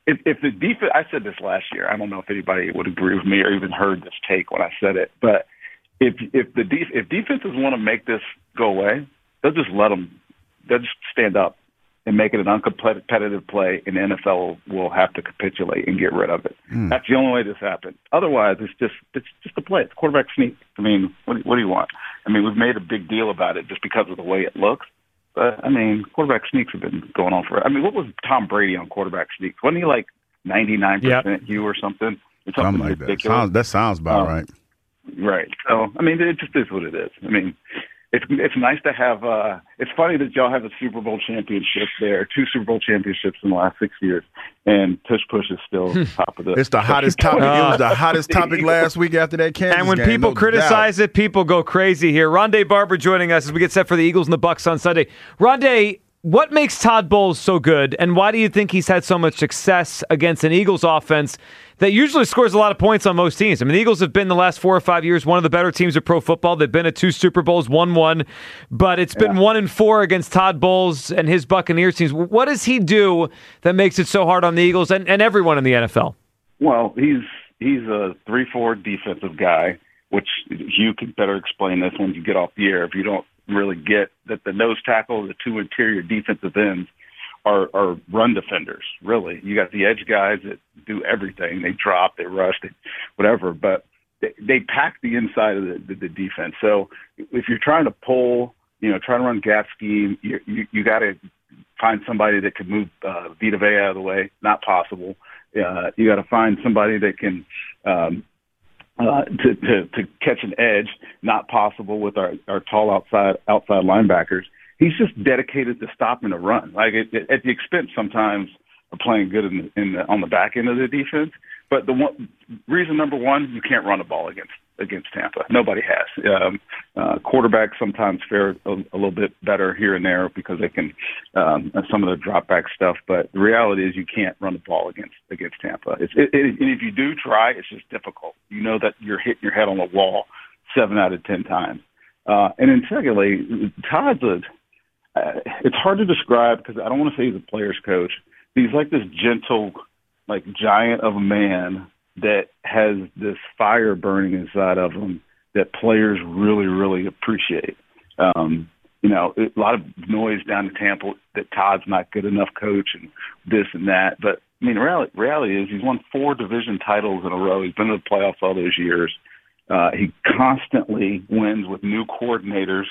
if the defense, I said this last year. I don't know if anybody would agree with me or even heard this take when I said it, but if defenses want to make this go away, they'll just they'll just stand up and make it an uncompetitive play, and the NFL will have to capitulate and get rid of it. That's the only way this happens. Otherwise, it's just a play. It's quarterback sneak. I mean, what do you want? I mean, we've made a big deal about it just because of the way it looks. But, I mean, quarterback sneaks have been going on for – I mean, what was Tom Brady on quarterback sneaks? Wasn't he like 99% you or something? Something like ridiculous. That sounds about right. Right. So, I mean, it just is what it is. I mean, it's nice to have it's funny that y'all have a Super Bowl championship there, 2 Super Bowl championships in the last 6 years, and Tush Push is still top of the. It's the hottest topic. It was the hottest topic last week after that Kansas And when game, people criticize it, people go crazy here. Rondé Barber joining us as we get set for the Eagles and the Bucs on Sunday. Rondé, what makes Todd Bowles so good, and why do you think he's had so much success against an Eagles offense that usually scores a lot of points on most teams? I mean, the Eagles have been the last 4 or 5 years one of the better teams of pro football. They've been at 2 Super Bowls, won 1, but it's been 1-4 against Todd Bowles and his Buccaneers teams. What does he do that makes it so hard on the Eagles and everyone in the NFL? Well, he's a 3-4 defensive guy, which you can better explain this when you get off the air if you don't really get that the nose tackle, the 2 interior defensive ends are run defenders, really. You got the edge guys that do everything. They drop, they rush, whatever, but they pack the inside of the defense. So if you're trying to pull, trying to run gap scheme, you got to find somebody that can move Vita Vea out of the way. Not possible. You got to find somebody that can to catch an edge. Not possible with our tall outside linebackers. He's just dedicated to stopping the run, like at the expense sometimes of playing good on the back end of the defense. But reason number one, you can't run the ball against Tampa. Nobody has. Quarterbacks sometimes fare a little bit better here and there because they can some of the drop back stuff. But the reality is you can't run the ball against Tampa. And if you do try, it's just difficult. You know that you're hitting your head on the wall 7 out of 10 times. And then secondly, Todd's it's hard to describe because I don't want to say he's a player's coach. He's like this gentle, like giant of a man that has this fire burning inside of him that players really, really appreciate. A lot of noise down in Tampa that Todd's not good enough coach and this and that. But, I mean, reality is he's won 4 division titles in a row. He's been in the playoffs all those years. He constantly wins with new coordinators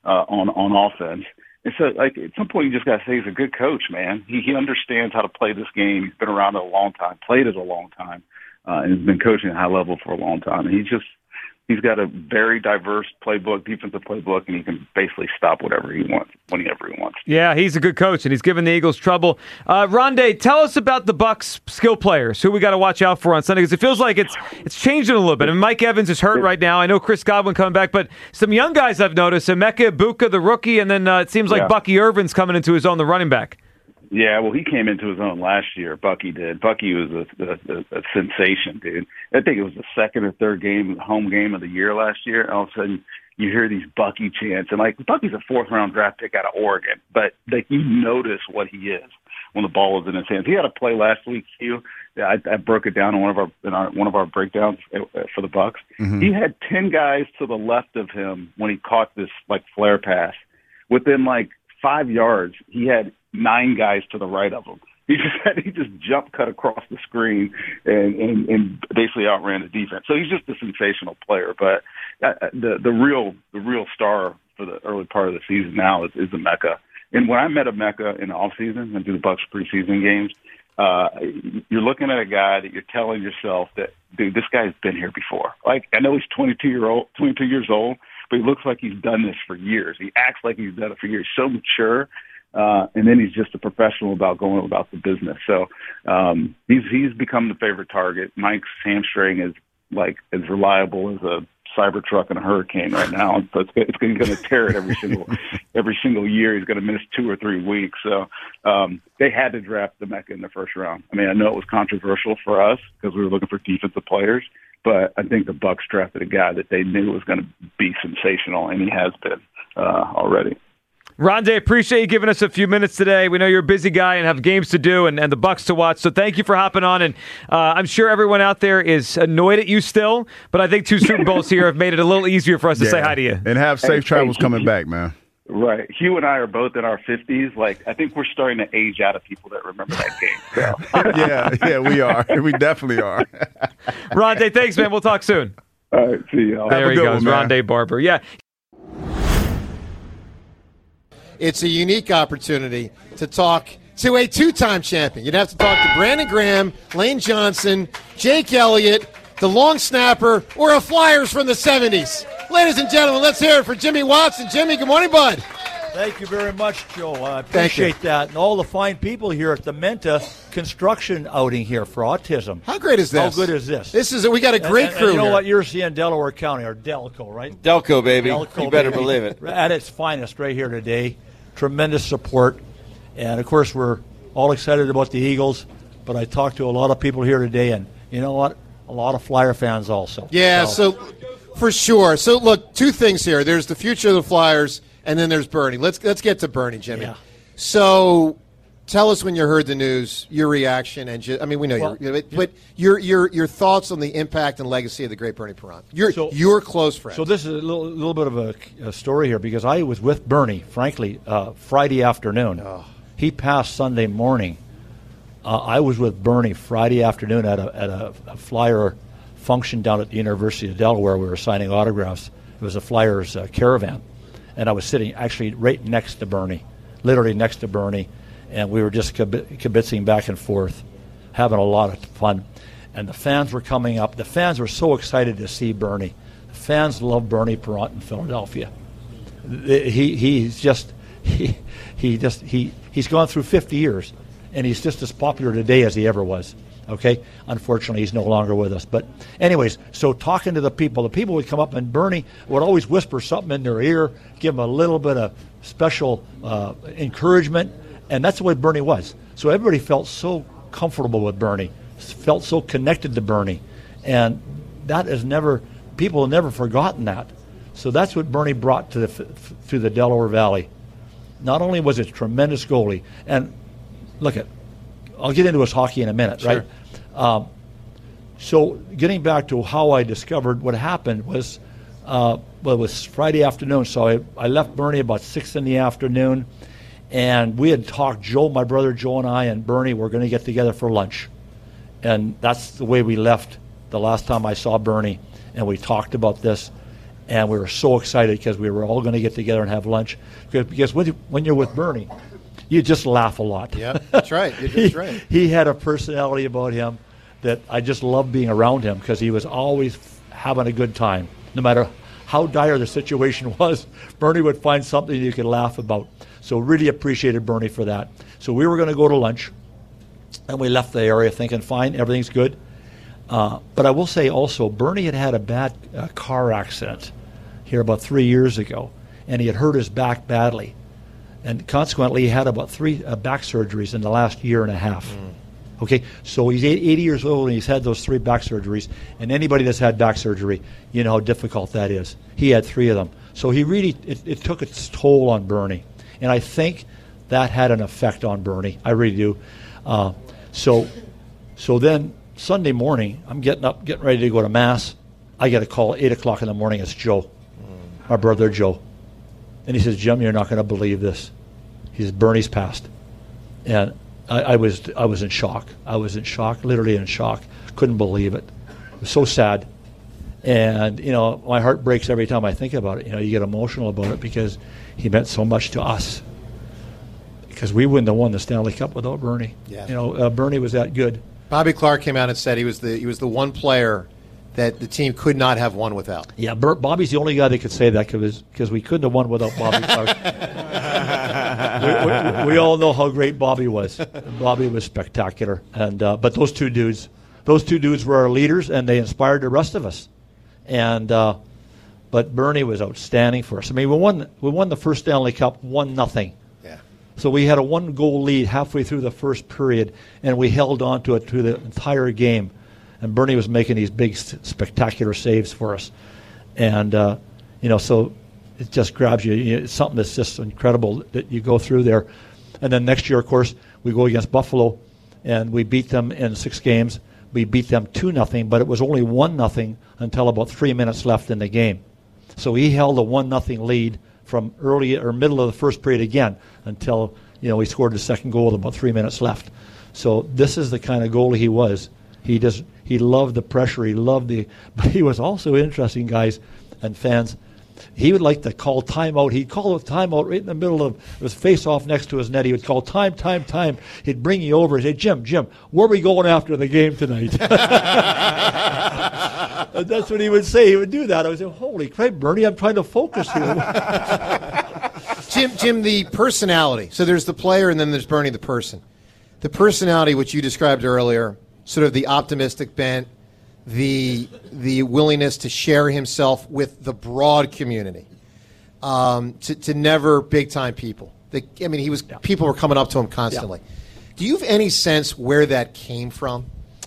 on offense. And so, like, at some point, you just got to say he's a good coach, man. He understands how to play this game. He's been around it a long time, played it a long time, and has been coaching at a high level for a long time. And he's got a very diverse playbook, defensive playbook, and he can basically stop whatever he wants, whenever he wants. Yeah, he's a good coach, and he's given the Eagles trouble. Rondé, tell us about the Bucs skill players, who we got to watch out for on Sunday, because it feels like it's changing a little bit. And Mike Evans is hurt right now. I know Chris Godwin coming back, but some young guys I've noticed, Emeka Egbuka, the rookie, and then it seems like Bucky Irvin's coming into his own, the running back. Yeah, well, he came into his own last year. Bucky did. Bucky was a sensation, dude. I think it was the 2nd or 3rd home game of the year last year. And all of a sudden, you hear these Bucky chants, and like Bucky's a 4th-round draft pick out of Oregon, but like you notice what he is when the ball is in his hands. He had a play last week, Hugh. I broke it down in one of our breakdowns for the Bucs. Mm-hmm. He had 10 guys to the left of him when he caught this like flare pass. Within like 5 yards, he had 9 guys to the right of him. He just jump cut across the screen and basically outran the defense. So he's just a sensational player. But the real star for the early part of the season now is Emeka. And when I met Emeka in the offseason and do the Bucs preseason games, you're looking at a guy that you're telling yourself that, dude, this guy's been here before. Like, I know he's 22 years old, but he looks like he's done this for years. He acts like he's done it for years. So mature. And then he's just a professional about going about the business. So he's become the favorite target. Mike's hamstring is like as reliable as a Cybertruck in a hurricane right now. So it's going to tear it every single year. He's going to miss 2 or 3 weeks. So they had to draft Emeka in the first round. I mean, I know it was controversial for us because we were looking for defensive players, but I think the Bucs drafted a guy that they knew was going to be sensational, and he has been already. Rondé, appreciate you giving us a few minutes today. We know you're a busy guy and have games to do and the Bucks to watch, so thank you for hopping on. And I'm sure everyone out there is annoyed at you still, but I think 2 Super Bowls here have made it a little easier for us to say hi to you. And have safe travels coming back, man. Right. Hugh and I are both in our 50s. Like, I think we're starting to age out of people that remember that game. So. Yeah, we are. We definitely are. Rondé, thanks, man. We'll talk soon. All right, see y'all. There he goes, Rondé Barber. Yeah. It's a unique opportunity to talk to a 2-time champion. You'd have to talk to Brandon Graham, Lane Johnson, Jake Elliott, the long snapper, or a Flyers from the 70s. Ladies and gentlemen, let's hear it for Jimmy Watson. Jimmy, good morning, bud. Thank you very much, Joe. I appreciate that. And all the fine people here at the Menta construction outing here for autism. How great is this? How good is this? We got a great crew you know here. what? You're seeing Delaware County, or Delco, right? Delco, baby. Delco, you better baby. believe it. At its finest right here today. Tremendous support. And, of course, we're all excited about the Eagles. But I talked to a lot of people here today, and you know what? A lot of Flyer fans also. Yeah, so for sure. So, look, 2 things here. There's the future of the Flyers, and then there's Bernie. Let's get to Bernie, Jimmy. Yeah. So tell us when you heard the news, your reaction, and we know but your thoughts on the impact and legacy of the great Bernie Parent. Your close friend. So this is a little bit of a story here, because I was with Bernie, frankly, Friday afternoon. Oh. He passed Sunday morning. I was with Bernie Friday afternoon at a Flyer function down at the University of Delaware. We were signing autographs. It was a Flyers caravan. And I was sitting actually right next to Bernie, literally next to Bernie. And we were just kibitzing back and forth, having a lot of fun. And the fans were coming up. The fans were so excited to see Bernie. The fans love Bernie Parent in Philadelphia. He's gone through 50 years, and he's just as popular today as he ever was. Okay? Unfortunately, he's no longer with us. But anyways, so talking to the people would come up, and Bernie would always whisper something in their ear, give them a little bit of special encouragement, and that's the way Bernie was. So everybody felt so comfortable with Bernie, felt so connected to Bernie, and that is people have never forgotten that. So that's what Bernie brought to the Delaware Valley. Not only was it a tremendous goalie, and I'll get into his hockey in a minute, sure. Right? So getting back to how I discovered what happened was, it was Friday afternoon. So I left Bernie about 6 in the afternoon, and we had talked. My brother Joe and I and Bernie were going to get together for lunch, and that's the way we left the last time I saw Bernie, and we talked about this, and we were so excited because we were all going to get together and have lunch. Because when you're with Bernie, you just laugh a lot. Yeah, that's right. That's right. He had a personality about him that I just loved being around him, because he was always having a good time. No matter how dire the situation was, Bernie would find something you could laugh about. So really appreciated Bernie for that. So we were going to go to lunch, and we left the area thinking, fine, everything's good. But I will say also, Bernie had a bad car accident here about 3 years ago, and he had hurt his back badly. And consequently, he had about 3 back surgeries in the last year and a half. Okay, so he's 80 years old, and he's had those 3 back surgeries. And anybody that's had back surgery, you know how difficult that is. He had 3 of them. So he really, it took its toll on Bernie. And I think that had an effect on Bernie. I really do. So then Sunday morning, I'm getting up, getting ready to go to Mass. I get a call at 8 o'clock in the morning. It's Joe, my brother Joe. And he says, Jim, you're not going to believe this. He says, Bernie's passed. And I was in shock. I was in shock, literally in shock. Couldn't believe it. It was so sad. And, you know, my heart breaks every time I think about it. You know, you get emotional about it because he meant so much to us. Because we wouldn't have won the Stanley Cup without Bernie. Yeah. You know, Bernie was that good. Bobby Clark came out and said he was the one player that the team could not have won without. Yeah, Bobby's the only guy that could say that because we couldn't have won without Bobby Clark. we all know how great Bobby was. Bobby was spectacular. And but those two dudes were our leaders, and they inspired the rest of us. And but Bernie was outstanding for us. I mean, we won the first Stanley Cup 1-0. Yeah. So we had a 1-goal lead halfway through the first period, and we held on to it through the entire game. And Bernie was making these big, spectacular saves for us. And, you know, so it just grabs you. It's something that's just incredible that you go through there. And then next year, of course, we go against Buffalo, and we beat them in 6 games. We beat them 2-0, but it was only 1-0 until about 3 minutes left in the game. So he held a 1-0 lead from early or middle of the first period again until he scored the second goal with about 3 minutes left. So this is the kind of goalie he was. He loved the pressure. But he was also interesting, guys and fans. He would like to call timeout. He'd call a timeout right in the middle of his face-off next to his net. He would call time. He'd bring you over and say, Jim, where are we going after the game tonight? And that's what he would say. He would do that. I would say, holy crap, Bernie, I'm trying to focus here. Jim, the personality. So there's the player and then there's Bernie the person. The personality, which you described earlier, sort of the optimistic bent, the willingness to share himself with the broad community, to never big-time people. People were coming up to him constantly. Yeah. Do you have any sense where that came from?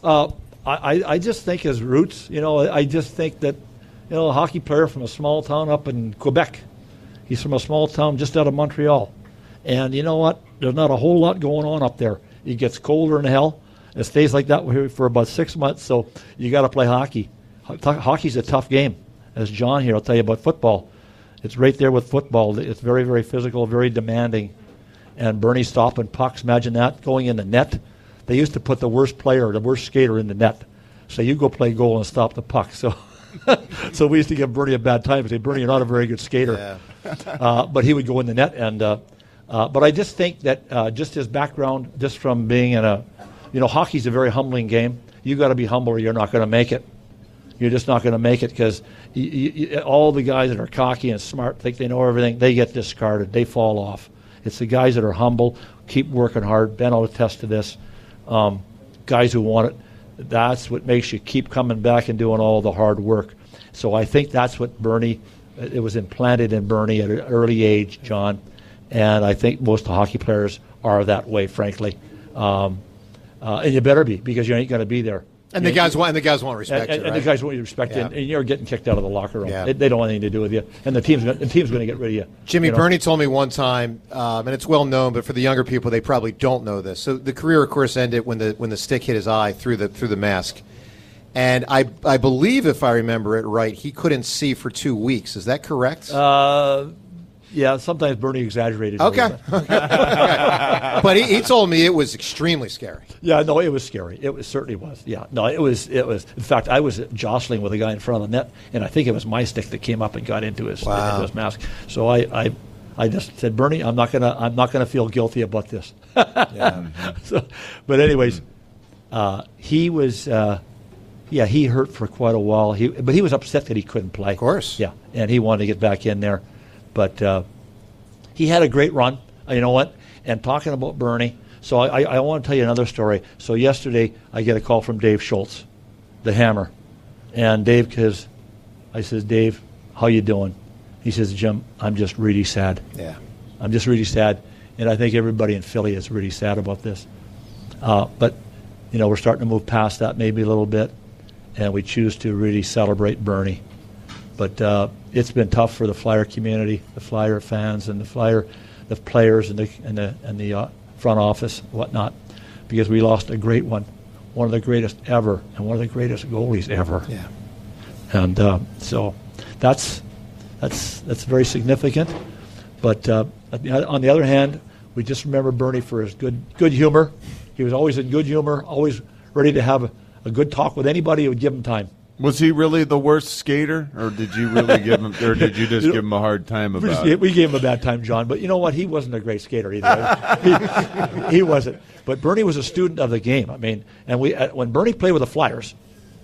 I just think his roots. I just think that a hockey player from a small town up in Quebec. He's from a small town just out of Montreal. And you know what? There's not a whole lot going on up there. It gets colder than hell. It stays like that for about 6 months, so you got to play hockey. Hockey's a tough game. As John here will tell you about football. It's right there with football. It's very, very physical, very demanding. And Bernie stopping pucks, imagine that, going in the net. They used to put the worst player, the worst skater in the net. So you go play goal and stop the puck. So so we used to give Bernie a bad time and say, Bernie, you're not a very good skater. Yeah. But he would go in the net. But I just think that just his background, just from being in hockey's a very humbling game. You got to be humble or you're not going to make it. You're just not going to make it because all the guys that are cocky and smart think they know everything. They get discarded. They fall off. It's the guys that are humble, keep working hard. Ben will attest to this. Guys who want it. That's what makes you keep coming back and doing all the hard work. So I think that's what it was implanted in Bernie at an early age, John. And I think most hockey players are that way, frankly. And you better be, because you ain't going to be there. And the guys won't respect you, right? And the guys won't respect you, and you're getting kicked out of the locker room. Yeah. They don't want anything to do with you, and the team's going to get rid of you. Jimmy, Bernie told me one time, and it's well known, but for the younger people, they probably don't know this. So the career, of course, ended when the stick hit his eye through the mask, and I believe, if I remember it right, he couldn't see for 2 weeks. Is that correct? Yeah, sometimes Bernie exaggerated. Okay. But he told me it was extremely scary. Yeah, no, it was scary. It certainly was. Yeah, no, it was. In fact, I was jostling with a guy in front of the net, and I think it was my stick that came up and got into his mask. So I just said, Bernie, I'm not gonna feel guilty about this. Yeah. But anyways, he was. He hurt for quite a while. But he was upset that he couldn't play. Of course. Yeah, and he wanted to get back in there. But he had a great run, you know what? And talking about Bernie, so I want to tell you another story. So yesterday I get a call from Dave Schultz, the Hammer. And I says, Dave, how you doing? He says, Jim, I'm just really sad. Yeah. I'm just really sad. And I think everybody in Philly is really sad about this. But, we're starting to move past that maybe a little bit. And we choose to really celebrate Bernie. But it's been tough for the Flyer community, the Flyer fans, and the players, and the front office, and whatnot, because we lost a great one of the greatest ever, and one of the greatest goalies ever. Yeah. And so that's very significant. But on the other hand, we just remember Bernie for his good humor. He was always in good humor, always ready to have a good talk with anybody who would give him time. Was he really the worst skater, or did you really give him, or did you just give him a hard time about it? We gave him a bad time, John. But you know what? He wasn't a great skater either. He wasn't. But Bernie was a student of the game. I mean, and when Bernie played with the Flyers,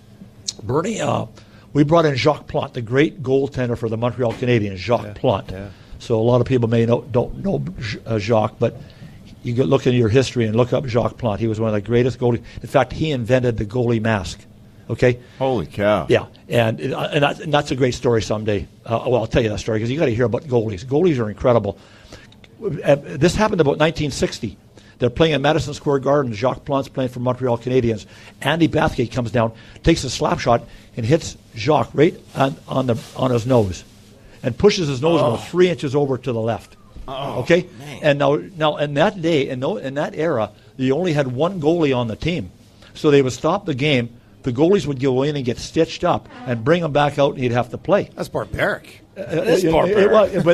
we brought in Jacques Plante, the great goaltender for the Montreal Canadiens, Jacques Plante. Yeah. So a lot of people don't know Jacques, but you could look into your history and look up Jacques Plante. He was one of the greatest goalies. In fact, he invented the goalie mask. Okay. Holy cow! Yeah, and that's a great story someday. I'll tell you that story because you got to hear about goalies. Goalies are incredible. This happened about 1960. They're playing in Madison Square Garden. Jacques Plante's playing for Montreal Canadiens. Andy Bathgate comes down, takes a slap shot, and hits Jacques right on his nose. and pushes his nose about 3 inches over to the left. Okay? Man. And now in that day, in that era, you only had one goalie on the team. So they would stop the game. The goalies would go in and get stitched up and bring them back out, and he'd have to play. That's barbaric. It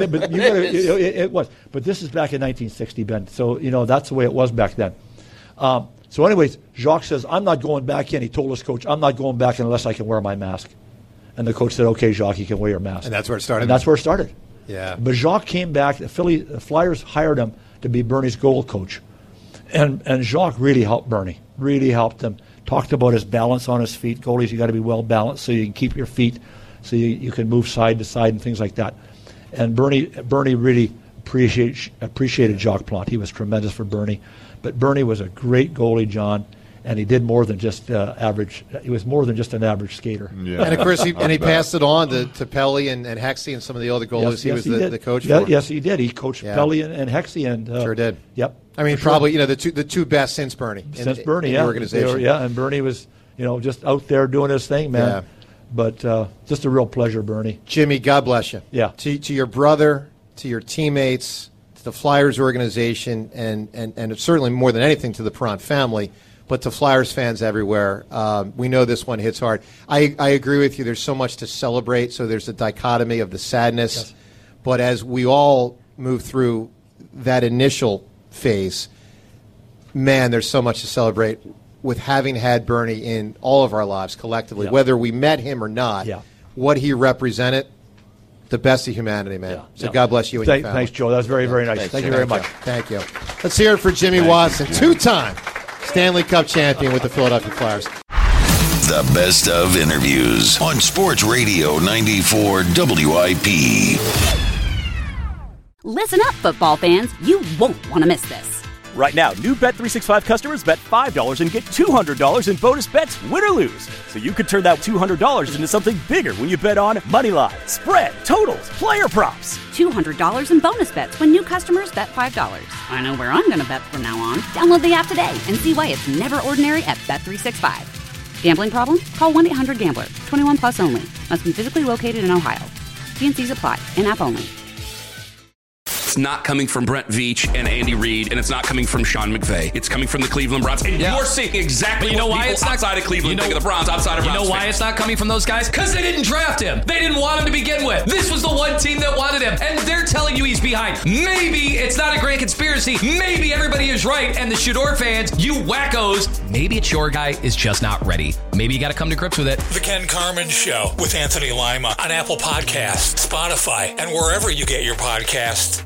was. But this is back in 1960, Ben. So, that's the way it was back then. So anyways, Jacques says, I'm not going back in. He told his coach, I'm not going back unless I can wear my mask. And the coach said, okay, Jacques, you can wear your mask. And that's where it started? And that's where it started. Yeah. But Jacques came back. The Flyers hired him to be Bernie's goal coach. And Jacques really helped Bernie, really helped him. Talked about his balance on his feet. Goalies, you got to be well balanced so you can keep your feet, so you can move side to side and things like that. And Bernie really appreciated Jacques Plante. He was tremendous for Bernie. But Bernie was a great goalie, John, and he did more than just average. He was more than just an average skater. Yeah. And of course, he passed it on to Pelly and Hexy and some of the other goalies. He was the coach for. Yes, he did. He coached Pelly and Hexy, and sure did. Yep. I mean, probably the two best since Bernie. Since Bernie, in the organization. And Bernie was just out there doing his thing, man. Yeah. But just a real pleasure, Bernie. Jimmy, God bless you. Yeah. To your brother, to your teammates, to the Flyers organization, and certainly more than anything to the Perron family, but to Flyers fans everywhere. We know this one hits hard. I agree with you. There's so much to celebrate. So there's a dichotomy of the sadness. Yes. But as we all move through that initial phase, man, there's so much to celebrate with having had Bernie in all of our lives collectively, whether we met him or not. What he represented, the best of humanity, man. So God bless you and your family. Thanks, Joe. That was very, very nice. Thank you very much. Thank you. Let's hear it for Jimmy Watson, two-time Stanley Cup champion with the Philadelphia Flyers. The best of interviews on Sports Radio 94 WIP. Listen up, football fans. You won't want to miss this. Right now, new Bet365 customers bet $5 and get $200 in bonus bets, win or lose. So you could turn that $200 into something bigger when you bet on money line, spread, totals, player props. $200 in bonus bets when new customers bet $5. I know where I'm going to bet from now on. Download the app today and see why it's never ordinary at Bet365. Gambling problem? Call 1-800-GAMBLER. 21 plus only. Must be physically located in Ohio. T&Cs apply. In-app only. It's not coming from Brent Veach and Andy Reid, and it's not coming from Sean McVay. It's coming from the Cleveland Browns. And you're seeing exactly what people outside of Cleveland think of the Browns, outside of Browns. You know why it's not coming from those guys? Because they didn't draft him. They didn't want him to begin with. This was the one team that wanted him, and they're telling you he's behind. Maybe it's not a grand conspiracy. Maybe everybody is right, and the Shador fans, you wackos, maybe it's your guy is just not ready. Maybe you got to come to grips with it. The Ken Carman Show with Anthony Lima on Apple Podcasts, Spotify, and wherever you get your podcasts.